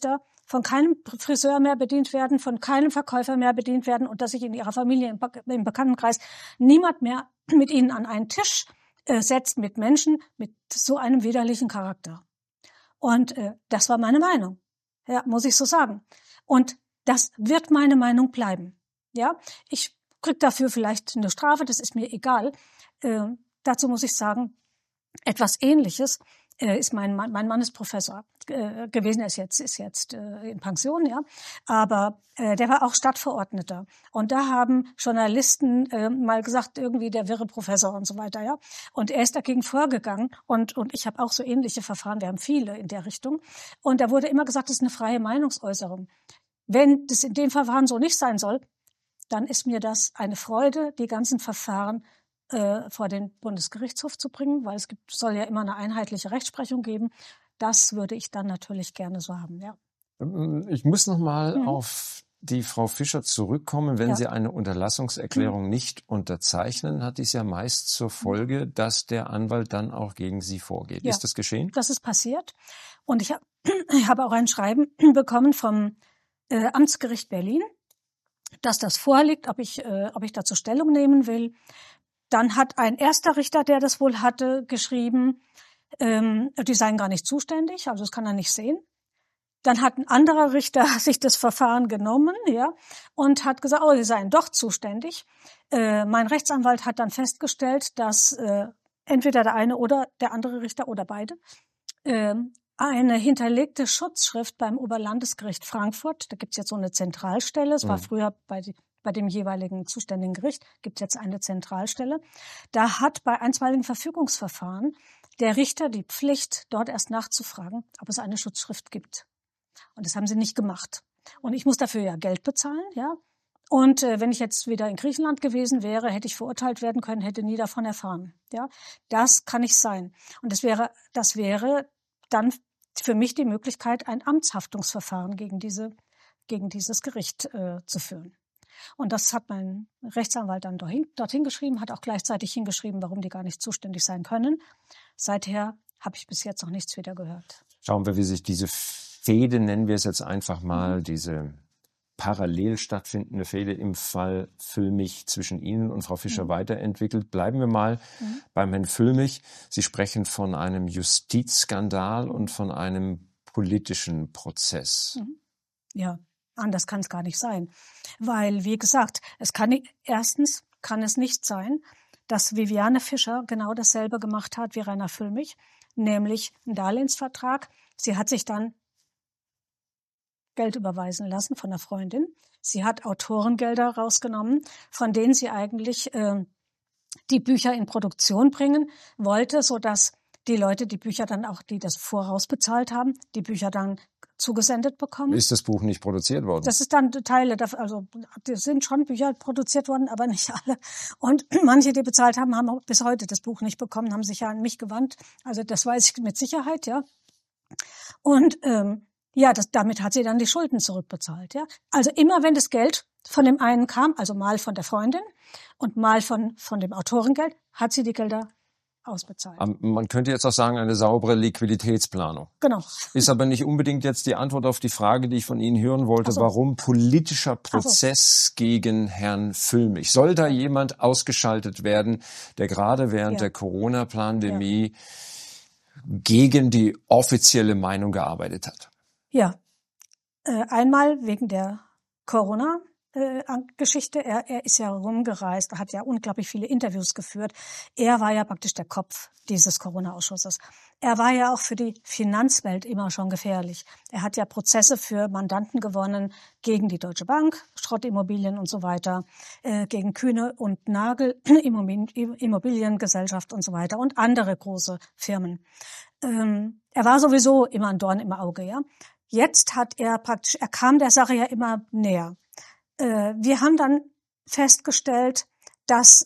von keinem Friseur mehr bedient werden, von keinem Verkäufer mehr bedient werden und dass sich in ihrer Familie, im Bekanntenkreis niemand mehr mit ihnen an einen Tisch setzt mit Menschen mit so einem widerlichen Charakter. Und das war meine Meinung, ja, muss ich so sagen. Und das wird meine Meinung bleiben. Ja, ich krieg dafür vielleicht eine Strafe, das ist mir egal. Dazu muss ich sagen, etwas Ähnliches ist mein Mann ist Professor gewesen, er ist jetzt in Pension, ja, aber der war auch Stadtverordneter und da haben Journalisten mal gesagt, irgendwie der wirre Professor und so weiter, ja, und er ist dagegen vorgegangen und ich habe auch so ähnliche Verfahren, wir haben viele in der Richtung und da wurde immer gesagt, das ist eine freie Meinungsäußerung. Wenn das in dem Verfahren so nicht sein soll, dann ist mir das eine Freude, die ganzen Verfahren vor den Bundesgerichtshof zu bringen, weil soll ja immer eine einheitliche Rechtsprechung geben. Das würde ich dann natürlich gerne so haben, ja. Ich muss noch mal auf die Frau Fischer zurückkommen. Wenn Sie eine Unterlassungserklärung nicht unterzeichnen, hat dies ja meist zur Folge, dass der Anwalt dann auch gegen Sie vorgeht. Ja. Ist das geschehen? Das ist passiert. Und ich habe auch ein Schreiben bekommen vom Amtsgericht Berlin, dass das vorliegt, ob ich dazu Stellung nehmen will. Dann hat ein erster Richter, der das wohl hatte, geschrieben, die seien gar nicht zuständig, also das kann er nicht sehen. Dann hat ein anderer Richter sich das Verfahren genommen, ja, und hat gesagt, oh, sie seien doch zuständig. Mein Rechtsanwalt hat dann festgestellt, dass entweder der eine oder der andere Richter oder beide eine hinterlegte Schutzschrift beim Oberlandesgericht Frankfurt, da gibt's jetzt so eine Zentralstelle, es war früher bei dem jeweiligen zuständigen Gericht, gibt es jetzt eine Zentralstelle. Da hat bei einstweiligen Verfügungsverfahren der Richter die Pflicht, dort erst nachzufragen, ob es eine Schutzschrift gibt. Und das haben sie nicht gemacht. Und ich muss dafür ja Geld bezahlen, ja. Und wenn ich jetzt wieder in Griechenland gewesen wäre, hätte ich verurteilt werden können, hätte nie davon erfahren, ja. Das kann nicht sein. Und das wäre dann für mich die Möglichkeit, ein Amtshaftungsverfahren gegen dieses Gericht zu führen. Und das hat mein Rechtsanwalt dann dorthin geschrieben, hat auch gleichzeitig hingeschrieben, warum die gar nicht zuständig sein können. Seither habe ich bis jetzt noch nichts wieder gehört. Schauen wir, wie sich diese Fehde, nennen wir es jetzt einfach mal, diese parallel stattfindende Fehde im Fall Füllmich zwischen Ihnen und Frau Fischer weiterentwickelt. Bleiben wir mal beim Herrn Füllmich. Sie sprechen von einem Justizskandal und von einem politischen Prozess. Ja. Anders kann es gar nicht sein. Weil, wie gesagt, erstens kann es nicht sein, dass Viviane Fischer genau dasselbe gemacht hat wie Rainer Füllmich, nämlich einen Darlehensvertrag. Sie hat sich dann Geld überweisen lassen von einer Freundin. Sie hat Autorengelder rausgenommen, von denen sie eigentlich die Bücher in Produktion bringen wollte, sodass die Leute die Bücher dann auch, die das vorausbezahlt haben, die Bücher dann zugesendet bekommen. Ist das Buch nicht produziert worden? Das ist dann Teile, also das sind schon Bücher produziert worden, aber nicht alle. Und manche, die bezahlt haben, haben auch bis heute das Buch nicht bekommen, haben sich ja an mich gewandt. Also das weiß ich mit Sicherheit, ja. Und damit hat sie dann die Schulden zurückbezahlt, ja. Also immer wenn das Geld von dem einen kam, also mal von der Freundin und mal von dem Autorengeld, hat sie die Gelder ausbezahlt. Man könnte jetzt auch sagen, eine saubere Liquiditätsplanung. Genau. Ist aber nicht unbedingt jetzt die Antwort auf die Frage, die ich von Ihnen hören wollte, warum politischer Prozess gegen Herrn Füllmich? Soll da jemand ausgeschaltet werden, der gerade während der Corona-Pandemie gegen die offizielle Meinung gearbeitet hat? Ja, einmal wegen der Corona-Geschichte. Er ist ja rumgereist, hat ja unglaublich viele Interviews geführt. Er war ja praktisch der Kopf dieses Corona-Ausschusses. Er war ja auch für die Finanzwelt immer schon gefährlich. Er hat ja Prozesse für Mandanten gewonnen gegen die Deutsche Bank, Schrottimmobilien und so weiter, gegen Kühne und Nagel, Immobiliengesellschaft und so weiter und andere große Firmen. Er war sowieso immer ein Dorn im Auge, ja. Jetzt er kam der Sache ja immer näher. Wir haben dann festgestellt, dass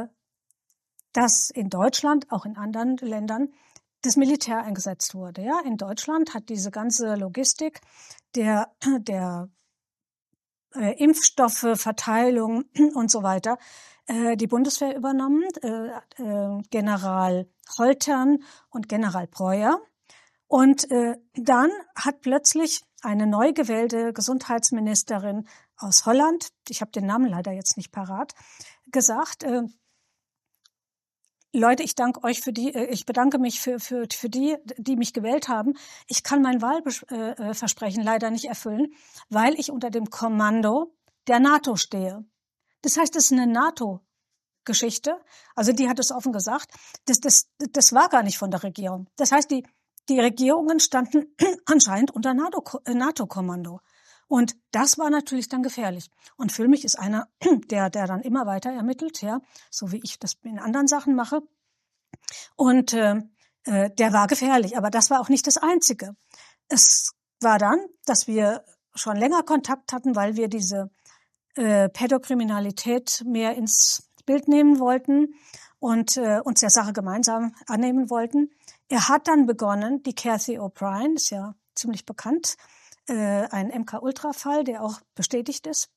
in Deutschland, auch in anderen Ländern, das Militär eingesetzt wurde. Ja, in Deutschland hat diese ganze Logistik der Impfstoffe, Verteilung und so weiter die Bundeswehr übernommen, General Holtern und General Breuer. Und dann hat plötzlich eine neu gewählte Gesundheitsministerin aus Holland, ich habe den Namen leider jetzt nicht parat, gesagt, Leute, ich bedanke mich für die mich gewählt haben. Ich kann mein Wahlversprechen leider nicht erfüllen, weil ich unter dem Kommando der NATO stehe. Das heißt, es ist eine NATO-Geschichte. Also die hat es offen gesagt. Das war gar nicht von der Regierung. Das heißt, die Regierungen standen anscheinend unter NATO-Kommando. Und das war natürlich dann gefährlich. Und Füllmich ist einer, der dann immer weiter ermittelt, ja, so wie ich das in anderen Sachen mache. Und der war gefährlich, aber das war auch nicht das Einzige. Es war dann, dass wir schon länger Kontakt hatten, weil wir diese Pädokriminalität mehr ins Bild nehmen wollten und uns der Sache gemeinsam annehmen wollten. Er hat dann begonnen, die Cathy O'Brien, ist ja ziemlich bekannt, ein MK-Ultra-Fall, der auch bestätigt ist,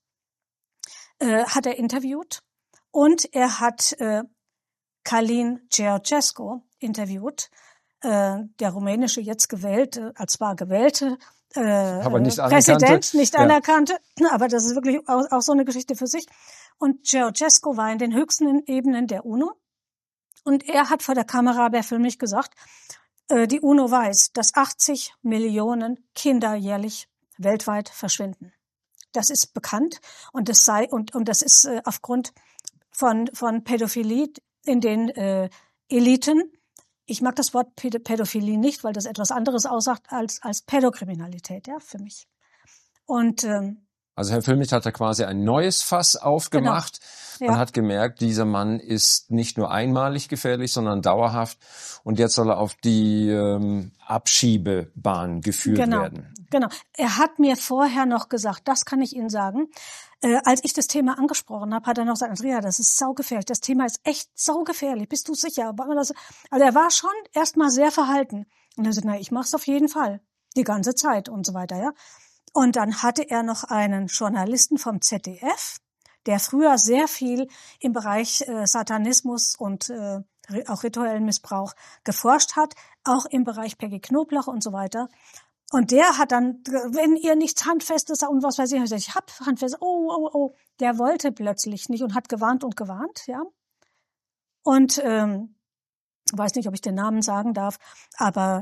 hat er interviewt und er hat Călin Ceaușescu interviewt, der rumänische jetzt gewählte, als war gewählte aber nicht Präsident, nicht anerkannte, aber das ist wirklich auch so eine Geschichte für sich. Und Ceaușescu war in den höchsten Ebenen der UNO und er hat vor der Kamera bei Füllmich gesagt, die UNO weiß, dass 80 Millionen Kinder jährlich weltweit verschwinden. Das ist bekannt und das ist aufgrund von Pädophilie in den Eliten. Ich mag das Wort Pädophilie nicht, weil das etwas anderes aussagt als Pädokriminalität, ja, für mich. Und also Herr Füllmich hat da quasi ein neues Fass aufgemacht. Genau. Man hat gemerkt, dieser Mann ist nicht nur einmalig gefährlich, sondern dauerhaft. Und jetzt soll er auf die Abschiebebahn geführt werden. Genau. Er hat mir vorher noch gesagt, das kann ich Ihnen sagen, als ich das Thema angesprochen habe, hat er noch gesagt, Andrea, das ist saugefährlich. Das Thema ist echt saugefährlich. Bist du sicher? Also er war schon erstmal sehr verhalten. Und er sagte, ich mach's auf jeden Fall. Die ganze Zeit und so weiter, ja. Und dann hatte er noch einen Journalisten vom ZDF, der früher sehr viel im Bereich Satanismus und auch rituellen Missbrauch geforscht hat, auch im Bereich Peggy Knoblauch und so weiter. Und der hat dann, wenn ihr nichts Handfestes und was weiß ich hab Handfestes, der wollte plötzlich nicht und hat gewarnt und gewarnt, ja. Und weiß nicht, ob ich den Namen sagen darf, aber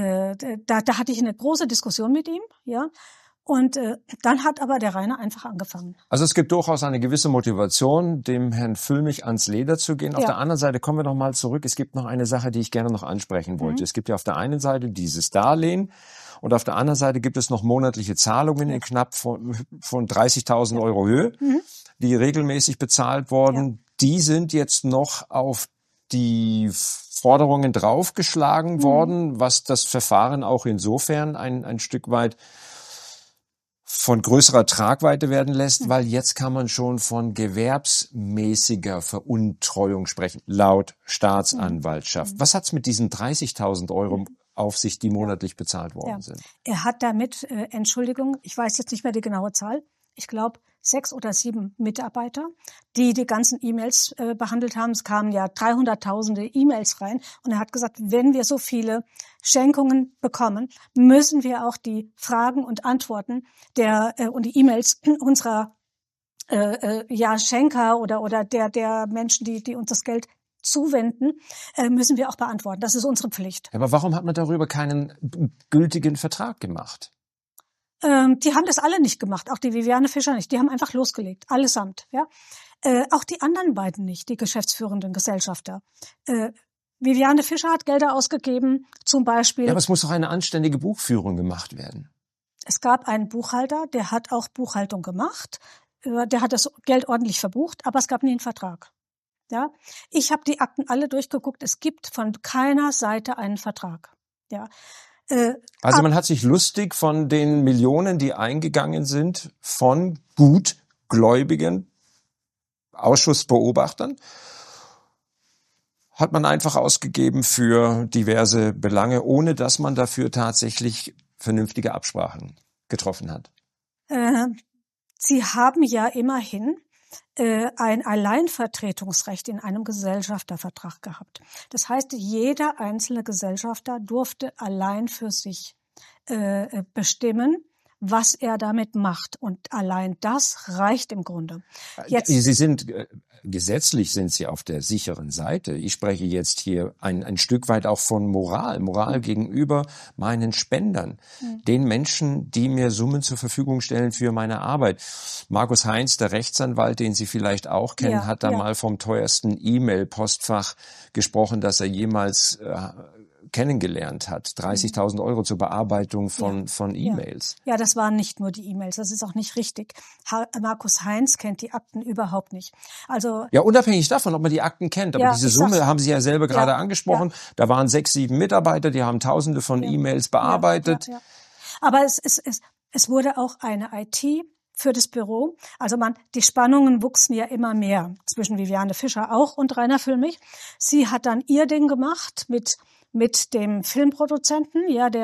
da hatte ich eine große Diskussion mit ihm, ja. Und dann hat aber der Rainer einfach angefangen. Also es gibt durchaus eine gewisse Motivation, dem Herrn Füllmich ans Leder zu gehen. Auf der anderen Seite kommen wir noch mal zurück. Es gibt noch eine Sache, die ich gerne noch ansprechen wollte. Es gibt ja auf der einen Seite dieses Darlehen und auf der anderen Seite gibt es noch monatliche Zahlungen in knapp von 30.000 Euro Höhe, die regelmäßig bezahlt wurden. Die sind jetzt noch auf die Forderungen draufgeschlagen worden, was das Verfahren auch insofern ein Stück weit von größerer Tragweite werden lässt, weil jetzt kann man schon von gewerbsmäßiger Veruntreuung sprechen, laut Staatsanwaltschaft. Was hat's mit diesen 30.000 Euro auf sich, die monatlich bezahlt worden sind? Er hat damit, Entschuldigung, ich weiß jetzt nicht mehr die genaue Zahl, ich glaube 6 oder 7 Mitarbeiter, die ganzen E-Mails behandelt haben. Es kamen ja 300.000 E-Mails rein und er hat gesagt, wenn wir so viele Schenkungen bekommen, müssen wir auch die Fragen und Antworten und die E-Mails unserer Schenker oder der Menschen, die uns das Geld zuwenden, müssen wir auch beantworten. Das ist unsere Pflicht. Aber warum hat man darüber keinen gültigen Vertrag gemacht? Die haben das alle nicht gemacht, auch die Viviane Fischer nicht. Die haben einfach losgelegt, allesamt. Ja, auch die anderen beiden nicht, die geschäftsführenden Gesellschafter. Viviane Fischer hat Gelder ausgegeben, zum Beispiel. Ja, aber es muss doch eine anständige Buchführung gemacht werden. Es gab einen Buchhalter, der hat auch Buchhaltung gemacht. Der hat das Geld ordentlich verbucht, aber es gab nie einen Vertrag. Ja, ich habe die Akten alle durchgeguckt. Es gibt von keiner Seite einen Vertrag. Ja. Also man hat sich lustig von den Millionen, die eingegangen sind, von gutgläubigen Ausschussbeobachtern, hat man einfach ausgegeben für diverse Belange, ohne dass man dafür tatsächlich vernünftige Absprachen getroffen hat. Sie haben ja immerhin ein Alleinvertretungsrecht in einem Gesellschaftervertrag gehabt. Das heißt, jeder einzelne Gesellschafter durfte allein für sich bestimmen, was er damit macht. Und allein das reicht im Grunde. Jetzt, gesetzlich sind Sie auf der sicheren Seite. Ich spreche jetzt hier ein Stück weit auch von Moral gegenüber meinen Spendern, den Menschen, die mir Summen zur Verfügung stellen für meine Arbeit. Markus Heinz, der Rechtsanwalt, den Sie vielleicht auch kennen, hat da mal vom teuersten E-Mail-Postfach gesprochen, das er jemals kennengelernt hat. 30.000 Euro zur Bearbeitung von E-Mails. Ja, das waren nicht nur die E-Mails. Das ist auch nicht richtig. Markus Heinz kennt die Akten überhaupt nicht. Also ja, unabhängig davon, ob man die Akten kennt. Aber diese Summe haben Sie ja selber gerade angesprochen. Da waren 6, 7 Mitarbeiter, die haben Tausende von E-Mails bearbeitet. Aber es wurde auch eine IT für das Büro. Also die Spannungen wuchsen ja immer mehr zwischen Viviane Fischer auch und Rainer Füllmich. Sie hat dann ihr Ding gemacht mit dem Filmproduzenten,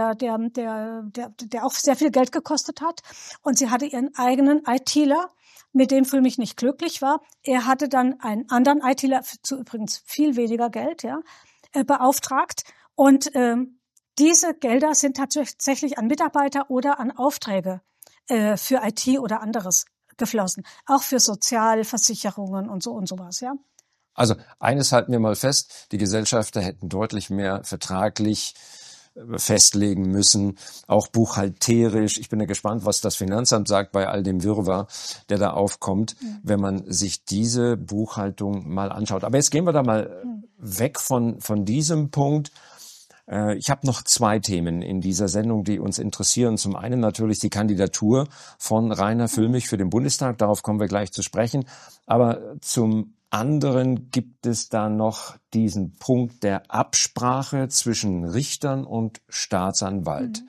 der auch sehr viel Geld gekostet hat. Und sie hatte ihren eigenen ITler, mit dem Füllmich nicht glücklich war. Er hatte dann einen anderen ITler, zu übrigens viel weniger Geld, beauftragt. Und diese Gelder sind tatsächlich an Mitarbeiter oder an Aufträge für IT oder anderes geflossen. Auch für Sozialversicherungen und sowas, ja. Also eines halten wir mal fest, die Gesellschafter hätten deutlich mehr vertraglich festlegen müssen, auch buchhalterisch. Ich bin ja gespannt, was das Finanzamt sagt bei all dem Wirrwarr, der da aufkommt, wenn man sich diese Buchhaltung mal anschaut. Aber jetzt gehen wir da mal weg von diesem Punkt. Ich habe noch 2 Themen in dieser Sendung, die uns interessieren. Zum einen natürlich die Kandidatur von Rainer Füllmich für den Bundestag. Darauf kommen wir gleich zu sprechen. Aber zum anderen gibt es da noch diesen Punkt der Absprache zwischen Richtern und Staatsanwalt.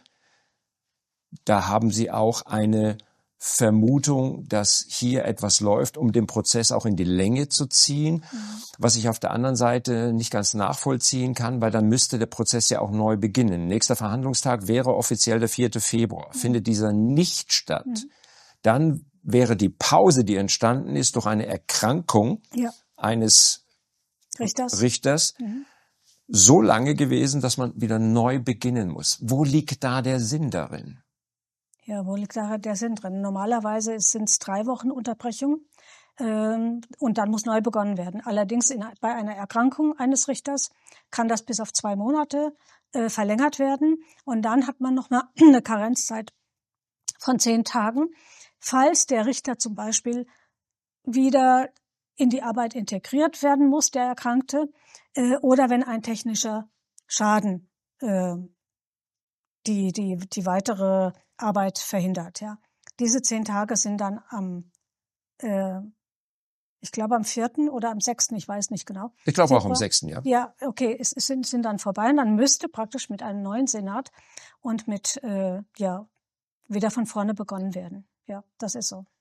Da haben Sie auch eine Vermutung, dass hier etwas läuft, um den Prozess auch in die Länge zu ziehen, was ich auf der anderen Seite nicht ganz nachvollziehen kann, weil dann müsste der Prozess ja auch neu beginnen. Nächster Verhandlungstag wäre offiziell der 4. Februar. Findet dieser nicht statt, dann wäre die Pause, die entstanden ist durch eine Erkrankung eines Richters so lange gewesen, dass man wieder neu beginnen muss. Wo liegt da der Sinn darin? Ja, wo liegt da der Sinn drin? Normalerweise sind es 3 Wochen Unterbrechung und dann muss neu begonnen werden. Allerdings bei einer Erkrankung eines Richters kann das bis auf 2 Monate verlängert werden. Und dann hat man nochmal eine Karenzzeit von 10 Tagen, falls der Richter zum Beispiel wieder in die Arbeit integriert werden muss, der Erkrankte, oder wenn ein technischer Schaden die weitere Arbeit verhindert. Ja, diese 10 Tage sind dann ich glaube am 4. oder am 6., ich weiß nicht genau. Ich glaube auch am 6., ja. Ja, okay, es sind dann vorbei und dann müsste praktisch mit einem neuen Senat und mit wieder von vorne begonnen werden. Ja, das ist so.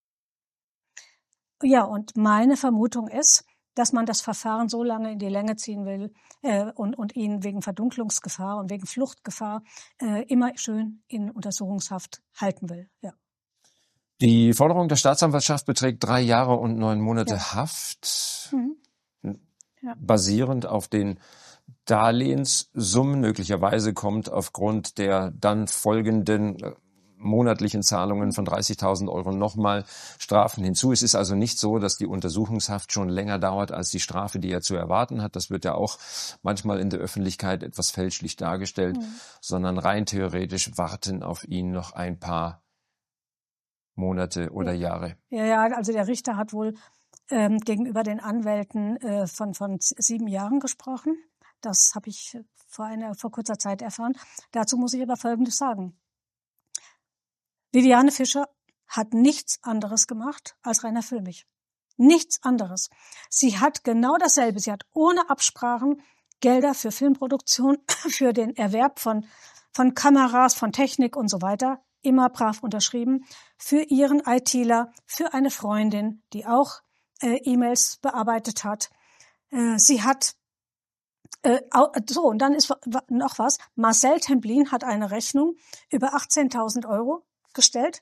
Ja, und meine Vermutung ist, dass man das Verfahren so lange in die Länge ziehen will und ihn wegen Verdunklungsgefahr und wegen Fluchtgefahr immer schön in Untersuchungshaft halten will. Ja. Die Forderung der Staatsanwaltschaft beträgt 3 Jahre und 9 Monate Haft, basierend auf den Darlehenssummen. Möglicherweise kommt aufgrund der dann folgenden monatlichen Zahlungen von 30.000 Euro nochmal Strafen hinzu. Es ist also nicht so, dass die Untersuchungshaft schon länger dauert als die Strafe, die er zu erwarten hat. Das wird ja auch manchmal in der Öffentlichkeit etwas fälschlich dargestellt, sondern rein theoretisch warten auf ihn noch ein paar Monate oder Jahre. Ja, also der Richter hat wohl gegenüber den Anwälten von 7 Jahren gesprochen. Das habe ich vor kurzer Zeit erfahren. Dazu muss ich aber Folgendes sagen. Viviane Fischer hat nichts anderes gemacht als Rainer Füllmich. Nichts anderes. Sie hat genau dasselbe. Sie hat ohne Absprachen Gelder für Filmproduktion, für den Erwerb von Kameras, von Technik und so weiter immer brav unterschrieben. Für ihren ITler, für eine Freundin, die auch E-Mails bearbeitet hat. Sie hat und dann ist noch was. Marcel Templin hat eine Rechnung über 18.000 Euro gestellt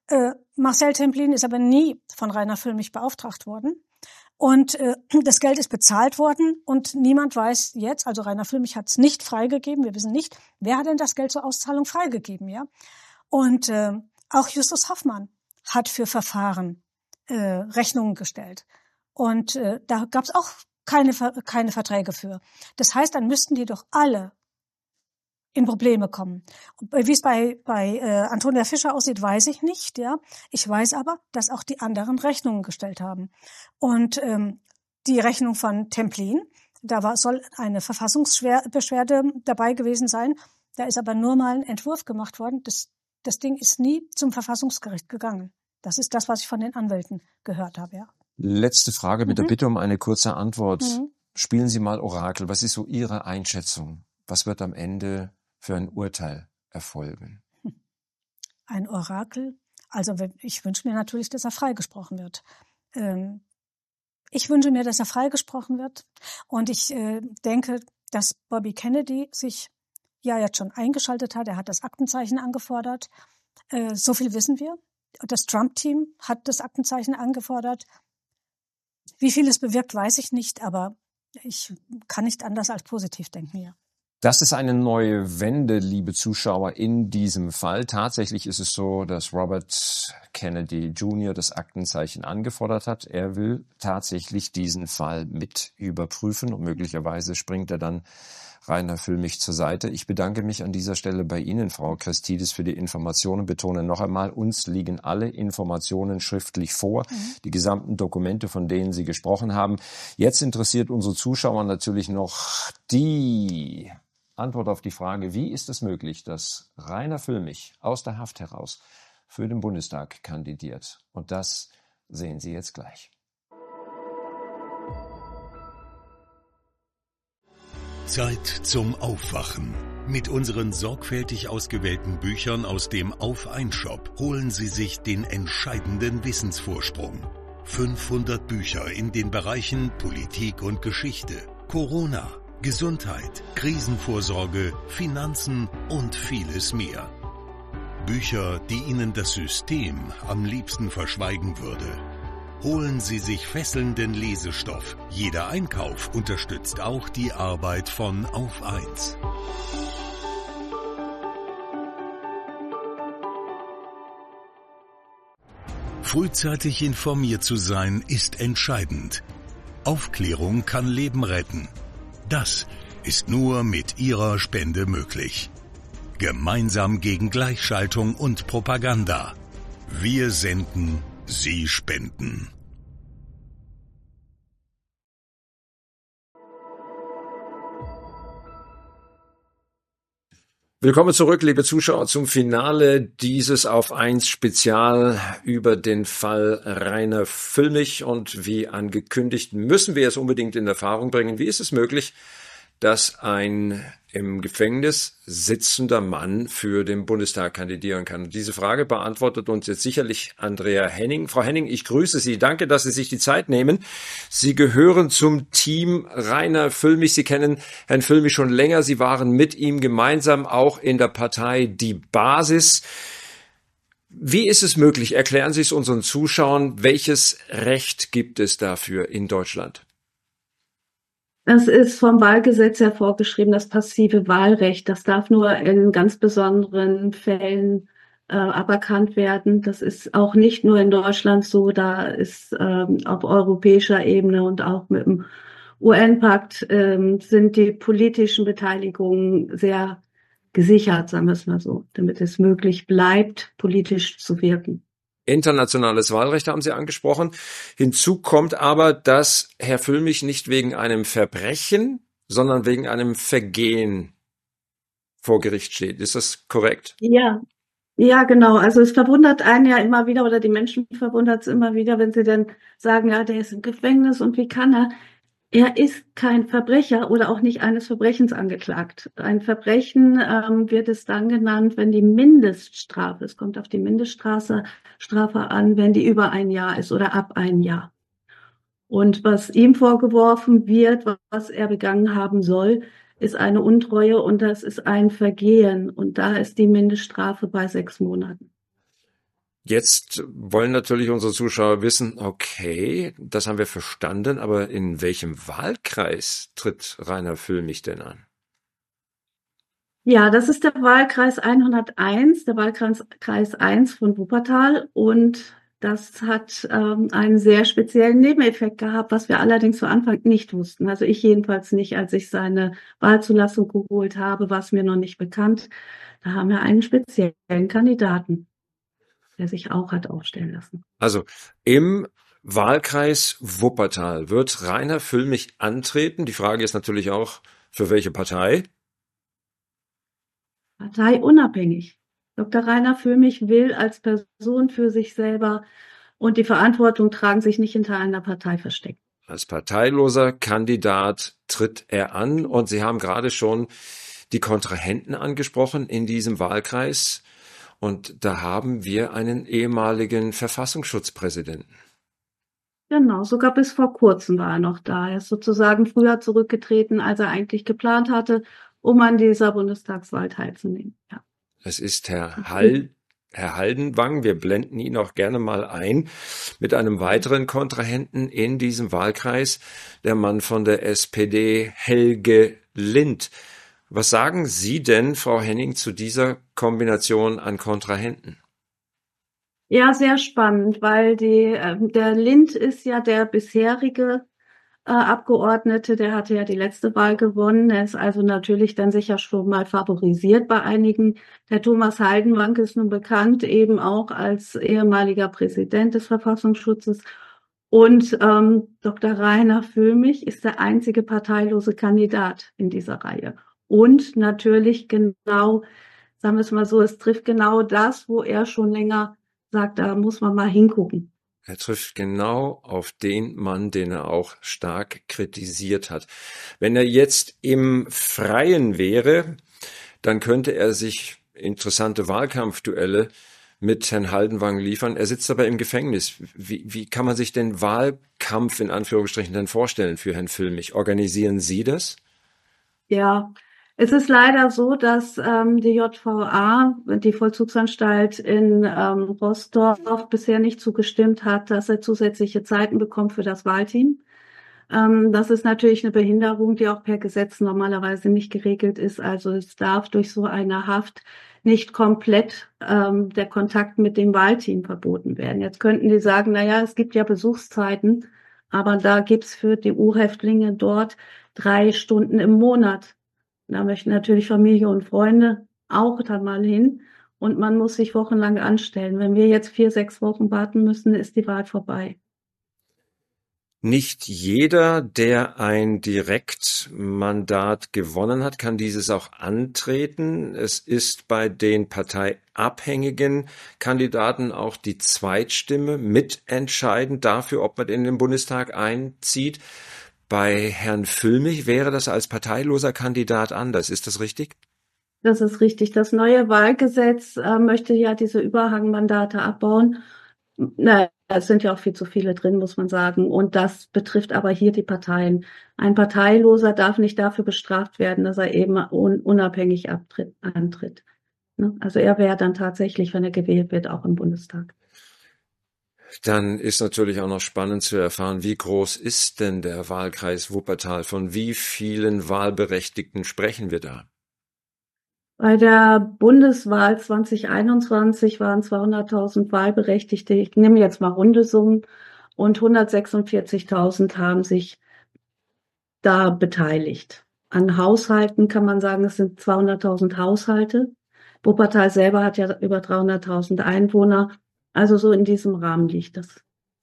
Marcel Templin ist aber nie von Rainer Füllmich beauftragt worden. Und das Geld ist bezahlt worden und niemand weiß jetzt, also Rainer Füllmich hat es nicht freigegeben, wir wissen nicht, wer hat denn das Geld zur Auszahlung freigegeben, ja? Und auch Justus Hoffmann hat für Verfahren Rechnungen gestellt. Und da gab es auch keine Verträge für. Das heißt, dann müssten die doch alle in Probleme kommen. Wie es bei Antonia Fischer aussieht, weiß ich nicht. Ja, ich weiß aber, dass auch die anderen Rechnungen gestellt haben. Und die Rechnung von Templin, soll eine Verfassungsbeschwerde dabei gewesen sein. Da ist aber nur mal ein Entwurf gemacht worden. Das Ding ist nie zum Verfassungsgericht gegangen. Das ist das, was ich von den Anwälten gehört habe. Ja. Letzte Frage mit der Bitte um eine kurze Antwort. Spielen Sie mal Orakel. Was ist so Ihre Einschätzung? Was wird am Ende für ein Urteil erfolgen? Ein Orakel? Also ich wünsche mir natürlich, dass er freigesprochen wird. Ich wünsche mir, dass er freigesprochen wird. Und ich denke, dass Bobby Kennedy sich ja jetzt schon eingeschaltet hat. Er hat das Aktenzeichen angefordert. So viel wissen wir. Das Trump-Team hat das Aktenzeichen angefordert. Wie viel es bewirkt, weiß ich nicht, aber ich kann nicht anders als positiv denken, ja. Das ist eine neue Wende, liebe Zuschauer, in diesem Fall. Tatsächlich ist es so, dass Robert Kennedy Jr. das Aktenzeichen angefordert hat. Er will tatsächlich diesen Fall mit überprüfen und möglicherweise springt er dann Rainer Füllmich zur Seite. Ich bedanke mich an dieser Stelle bei Ihnen, Frau Christidis, für die Informationen. Betone noch einmal, uns liegen alle Informationen schriftlich vor, die gesamten Dokumente, von denen Sie gesprochen haben. Jetzt interessiert unsere Zuschauer natürlich noch die Antwort auf die Frage, wie ist es möglich, dass Rainer Füllmich aus der Haft heraus für den Bundestag kandidiert? Und das sehen Sie jetzt gleich. Zeit zum Aufwachen. Mit unseren sorgfältig ausgewählten Büchern aus dem Auf-Ein-Shop holen Sie sich den entscheidenden Wissensvorsprung. 500 Bücher in den Bereichen Politik und Geschichte, Corona, Gesundheit, Krisenvorsorge, Finanzen und vieles mehr. Bücher, die Ihnen das System am liebsten verschweigen würde. Holen Sie sich fesselnden Lesestoff. Jeder Einkauf unterstützt auch die Arbeit von Auf 1. Frühzeitig informiert zu sein ist entscheidend. Aufklärung kann Leben retten. Das ist nur mit Ihrer Spende möglich. Gemeinsam gegen Gleichschaltung und Propaganda. Wir senden, Sie spenden. Willkommen zurück, liebe Zuschauer, zum Finale dieses Auf 1 Spezial über den Fall Rainer Füllmich. Und wie angekündigt, müssen wir es unbedingt in Erfahrung bringen. Wie ist es möglich, dass ein im Gefängnis sitzender Mann für den Bundestag kandidieren kann? Und diese Frage beantwortet uns jetzt sicherlich Andrea Henning. Frau Henning, ich grüße Sie. Danke, dass Sie sich die Zeit nehmen. Sie gehören zum Team Rainer Füllmich. Sie kennen Herrn Füllmich schon länger. Sie waren mit ihm gemeinsam auch in der Partei Die Basis. Wie ist es möglich? Erklären Sie es unseren Zuschauern. Welches Recht gibt es dafür in Deutschland? Das ist vom Wahlgesetz her vorgeschrieben, das passive Wahlrecht. Das darf nur in ganz besonderen Fällen aberkannt werden. Das ist auch nicht nur in Deutschland so, da ist auf europäischer Ebene und auch mit dem UN-Pakt sind die politischen Beteiligungen sehr gesichert, sagen wir es mal so, damit es möglich bleibt, politisch zu wirken. Internationales Wahlrecht haben Sie angesprochen. Hinzu kommt aber, dass Herr Füllmich nicht wegen einem Verbrechen, sondern wegen einem Vergehen vor Gericht steht. Ist das korrekt? Ja, genau. Also es verwundert einen ja immer wieder, oder die Menschen verwundert es immer wieder, wenn sie dann sagen, ja, der ist im Gefängnis und wie kann er? Er ist kein Verbrecher oder auch nicht eines Verbrechens angeklagt. Ein Verbrechen wird es dann genannt, wenn die Mindeststrafe, es kommt auf die Mindeststrafe an, wenn die über ein Jahr ist oder ab ein Jahr. Und was ihm vorgeworfen wird, was er begangen haben soll, ist eine Untreue und das ist ein Vergehen. Und da ist die Mindeststrafe bei 6 Monaten. Jetzt wollen natürlich unsere Zuschauer wissen, okay, das haben wir verstanden, aber in welchem Wahlkreis tritt Rainer Füllmich denn an? Ja, das ist der Wahlkreis 101, der Wahlkreis 1 von Wuppertal. Und das hat einen sehr speziellen Nebeneffekt gehabt, was wir allerdings zu Anfang nicht wussten. Also ich jedenfalls nicht, als ich seine Wahlzulassung geholt habe, war es mir noch nicht bekannt. Da haben wir einen speziellen Kandidaten, der sich auch hat aufstellen lassen. Also im Wahlkreis Wuppertal wird Rainer Füllmich antreten. Die Frage ist natürlich auch, für welche Partei? Parteiunabhängig. Dr. Rainer Füllmich will als Person für sich selber und die Verantwortung tragen, sich nicht hinter einer Partei verstecken. Als parteiloser Kandidat tritt er an und Sie haben gerade schon die Kontrahenten angesprochen in diesem Wahlkreis. Und da haben wir einen ehemaligen Verfassungsschutzpräsidenten. Genau, sogar bis vor kurzem war er noch da. Er ist sozusagen früher zurückgetreten, als er eigentlich geplant hatte, um an dieser Bundestagswahl teilzunehmen. Ja. Es ist Herr Haldenwang. Wir blenden ihn auch gerne mal ein mit einem weiteren Kontrahenten in diesem Wahlkreis, der Mann von der SPD, Helge Lind. Was sagen Sie denn, Frau Henning, zu dieser Kombination an Kontrahenten? Ja, sehr spannend, weil der Lind ist ja der bisherige Abgeordnete, der hatte ja die letzte Wahl gewonnen. Er ist also natürlich dann sicher schon mal favorisiert bei einigen. Der Thomas Haldenwang ist nun bekannt, eben auch als ehemaliger Präsident des Verfassungsschutzes. Und Dr. Rainer Füllmich ist der einzige parteilose Kandidat in dieser Reihe. Und natürlich genau, sagen wir es mal so, es trifft genau das, wo er schon länger sagt, da muss man mal hingucken. Er trifft genau auf den Mann, den er auch stark kritisiert hat. Wenn er jetzt im Freien wäre, dann könnte er sich interessante Wahlkampfduelle mit Herrn Haldenwang liefern. Er sitzt aber im Gefängnis. Wie kann man sich den Wahlkampf in Anführungsstrichen denn vorstellen für Herrn Füllmich? Organisieren Sie das? Ja, es ist leider so, dass die JVA, die Vollzugsanstalt in Roßdorf, bisher nicht zugestimmt hat, dass er zusätzliche Zeiten bekommt für das Wahlteam. Das ist natürlich eine Behinderung, die auch per Gesetz normalerweise nicht geregelt ist. Also es darf durch so eine Haft nicht komplett der Kontakt mit dem Wahlteam verboten werden. Jetzt könnten die sagen, na ja, es gibt ja Besuchszeiten, aber da gibt's für die U-Häftlinge dort 3 Stunden im Monat. Da möchten natürlich Familie und Freunde auch dann mal hin und man muss sich wochenlang anstellen. Wenn wir jetzt 4, 6 Wochen warten müssen, ist die Wahl vorbei. Nicht jeder, der ein Direktmandat gewonnen hat, kann dieses auch antreten. Es ist bei den parteiabhängigen Kandidaten auch die Zweitstimme mitentscheidend dafür, ob man in den Bundestag einzieht. Bei Herrn Füllmich wäre das als parteiloser Kandidat anders. Ist das richtig? Das ist richtig. Das neue Wahlgesetz möchte ja diese Überhangmandate abbauen. Na, es sind ja auch viel zu viele drin, muss man sagen. Und das betrifft aber hier die Parteien. Ein Parteiloser darf nicht dafür bestraft werden, dass er eben unabhängig antritt. Ne? Also er wäre dann tatsächlich, wenn er gewählt wird, auch im Bundestag. Dann ist natürlich auch noch spannend zu erfahren, wie groß ist denn der Wahlkreis Wuppertal? Von wie vielen Wahlberechtigten sprechen wir da? Bei der Bundeswahl 2021 waren 200.000 Wahlberechtigte. Ich nehme jetzt mal runde Summen. Und 146.000 haben sich da beteiligt. An Haushalten kann man sagen, es sind 200.000 Haushalte. Wuppertal selber hat ja über 300.000 Einwohner. Also so in diesem Rahmen liegt das.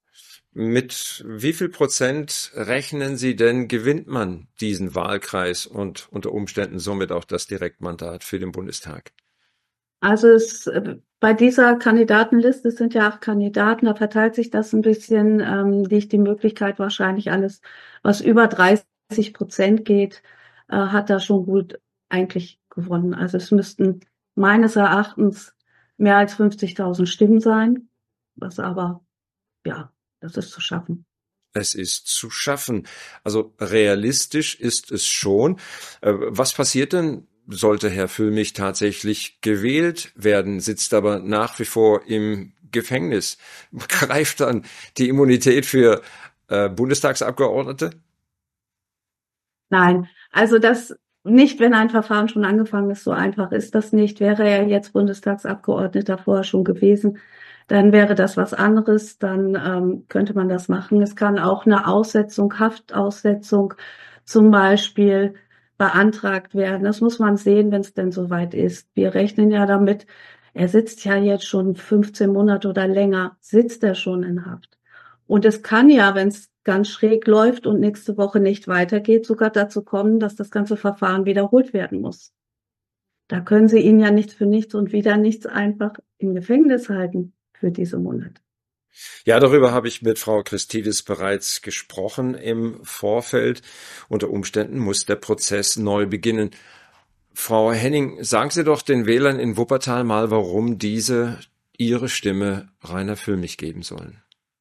Mit wie viel Prozent rechnen Sie denn, gewinnt man diesen Wahlkreis und unter Umständen somit auch das Direktmandat für den Bundestag? Also bei dieser Kandidatenliste, es sind ja 8 Kandidaten, da verteilt sich das ein bisschen, liegt die Möglichkeit wahrscheinlich alles, was über 30% geht, hat da schon gut eigentlich gewonnen. Also es müssten meines Erachtens mehr als 50.000 Stimmen sein, was aber, ja, das ist zu schaffen. Es ist zu schaffen. Also realistisch ist es schon. Was passiert denn, sollte Herr Füllmich tatsächlich gewählt werden, sitzt aber nach wie vor im Gefängnis. Greift dann die Immunität für Bundestagsabgeordnete? Nein, also das nicht, wenn ein Verfahren schon angefangen ist, so einfach ist das nicht. Wäre er jetzt Bundestagsabgeordneter vorher schon gewesen, dann wäre das was anderes, dann könnte man das machen. Es kann auch eine Aussetzung, Haftaussetzung zum Beispiel beantragt werden. Das muss man sehen, wenn es denn soweit ist. Wir rechnen ja damit, er sitzt ja jetzt schon 15 Monate oder länger, sitzt er schon in Haft. Und es kann ja, wenn es ganz schräg läuft und nächste Woche nicht weitergeht, sogar dazu kommen, dass das ganze Verfahren wiederholt werden muss. Da können Sie ihn ja nichts für nichts und wieder nichts einfach im Gefängnis halten für diese Monate. Ja, darüber habe ich mit Frau Christidis bereits gesprochen im Vorfeld. Unter Umständen muss der Prozess neu beginnen. Frau Henning, sagen Sie doch den Wählern in Wuppertal mal, warum diese ihre Stimme Rainer Füllmich geben sollen.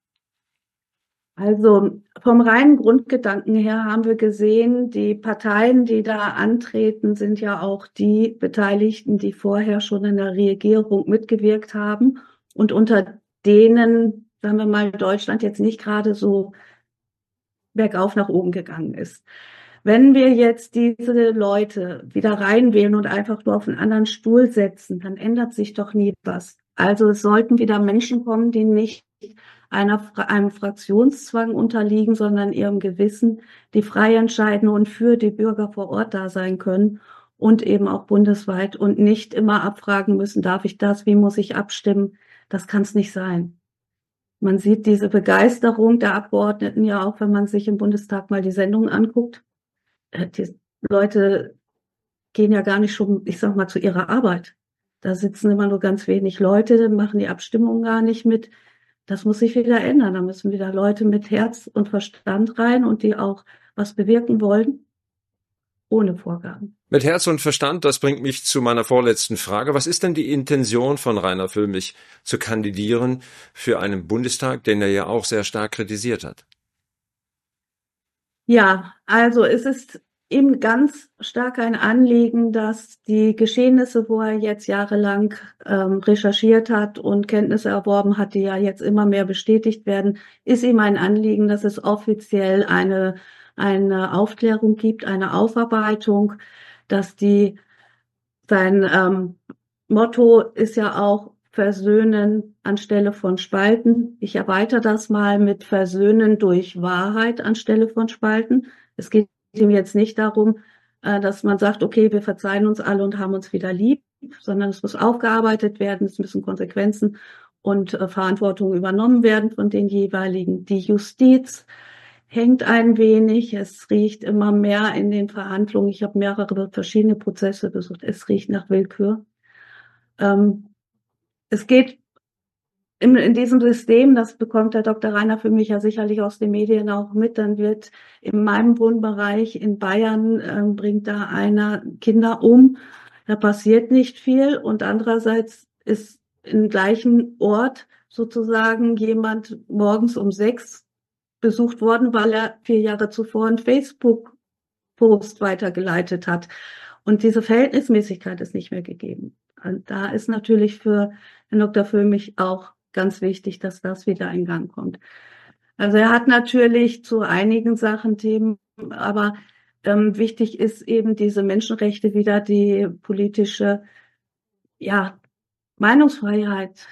Also vom reinen Grundgedanken her haben wir gesehen, die Parteien, die da antreten, sind ja auch die Beteiligten, die vorher schon in der Regierung mitgewirkt haben und unter denen, sagen wir mal, Deutschland jetzt nicht gerade so bergauf nach oben gegangen ist. Wenn wir jetzt diese Leute wieder reinwählen und einfach nur auf einen anderen Stuhl setzen, dann ändert sich doch nie was. Also es sollten wieder Menschen kommen, die nicht einem Fraktionszwang unterliegen, sondern ihrem Gewissen, die frei entscheiden und für die Bürger vor Ort da sein können und eben auch bundesweit und nicht immer abfragen müssen, darf ich das, wie muss ich abstimmen? Das kann es nicht sein. Man sieht diese Begeisterung der Abgeordneten ja auch, wenn man sich im Bundestag mal die Sendungen anguckt. Die Leute gehen ja gar nicht schon, ich sag mal, zu ihrer Arbeit. Da sitzen immer nur ganz wenig Leute, machen die Abstimmung gar nicht mit. Das muss sich wieder ändern. Da müssen wieder Leute mit Herz und Verstand rein und die auch was bewirken wollen, ohne Vorgaben. Mit Herz und Verstand, das bringt mich zu meiner vorletzten Frage. Was ist denn die Intention von Rainer Füllmich, zu kandidieren für einen Bundestag, den er ja auch sehr stark kritisiert hat? Ja, also es ist ihm ganz stark ein Anliegen, dass die Geschehnisse, wo er jetzt jahrelang recherchiert hat und Kenntnisse erworben hat, die ja jetzt immer mehr bestätigt werden, ist ihm ein Anliegen, dass es offiziell eine Aufklärung gibt, eine Aufarbeitung, dass sein Motto ist ja auch Versöhnen anstelle von Spalten. Ich erweitere das mal mit Versöhnen durch Wahrheit anstelle von Spalten. Es geht ihm jetzt nicht darum, dass man sagt, okay, wir verzeihen uns alle und haben uns wieder lieb, sondern es muss aufgearbeitet werden, es müssen Konsequenzen und Verantwortung übernommen werden von den jeweiligen. Die Justiz hängt ein wenig, es riecht immer mehr in den Verhandlungen. Ich habe mehrere verschiedene Prozesse besucht, es riecht nach Willkür. Es geht in diesem System, das bekommt der Dr. Rainer Füllmich ja sicherlich aus den Medien auch mit, dann wird in meinem Wohnbereich in Bayern, bringt da einer Kinder um, da passiert nicht viel und andererseits ist im gleichen Ort sozusagen jemand morgens um 6 besucht worden, weil er 4 Jahre zuvor einen Facebook-Post weitergeleitet hat. Und diese Verhältnismäßigkeit ist nicht mehr gegeben. Und da ist natürlich für Herrn Dr. Füllmich auch ganz wichtig, dass das wieder in Gang kommt. Also er hat natürlich zu einigen Sachen Themen, aber wichtig ist eben diese Menschenrechte wieder, die politische Meinungsfreiheit.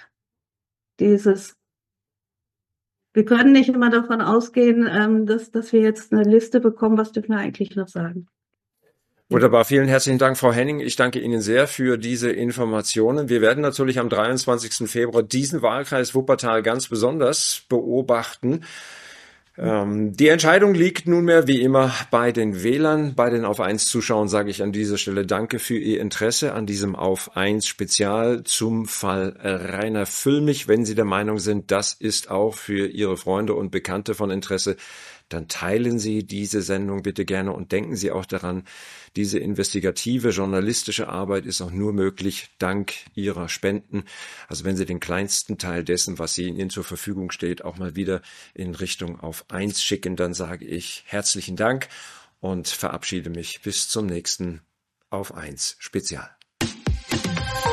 Wir können nicht immer davon ausgehen, dass wir jetzt eine Liste bekommen, was dürfen wir eigentlich noch sagen. Wunderbar, vielen herzlichen Dank, Frau Henning. Ich danke Ihnen sehr für diese Informationen. Wir werden natürlich am 23. Februar diesen Wahlkreis Wuppertal ganz besonders beobachten. Die Entscheidung liegt nunmehr wie immer bei den Wählern. Bei den Auf 1 Zuschauern sage ich an dieser Stelle Danke für Ihr Interesse an diesem Auf 1 Spezial zum Fall Rainer Füllmich. Wenn Sie der Meinung sind, das ist auch für Ihre Freunde und Bekannte von Interesse, dann teilen Sie diese Sendung bitte gerne und denken Sie auch daran, diese investigative journalistische Arbeit ist auch nur möglich dank Ihrer Spenden. Also wenn Sie den kleinsten Teil dessen, was Ihnen zur Verfügung steht, auch mal wieder in Richtung Auf 1 schicken, dann sage ich herzlichen Dank und verabschiede mich bis zum nächsten Auf 1 Spezial.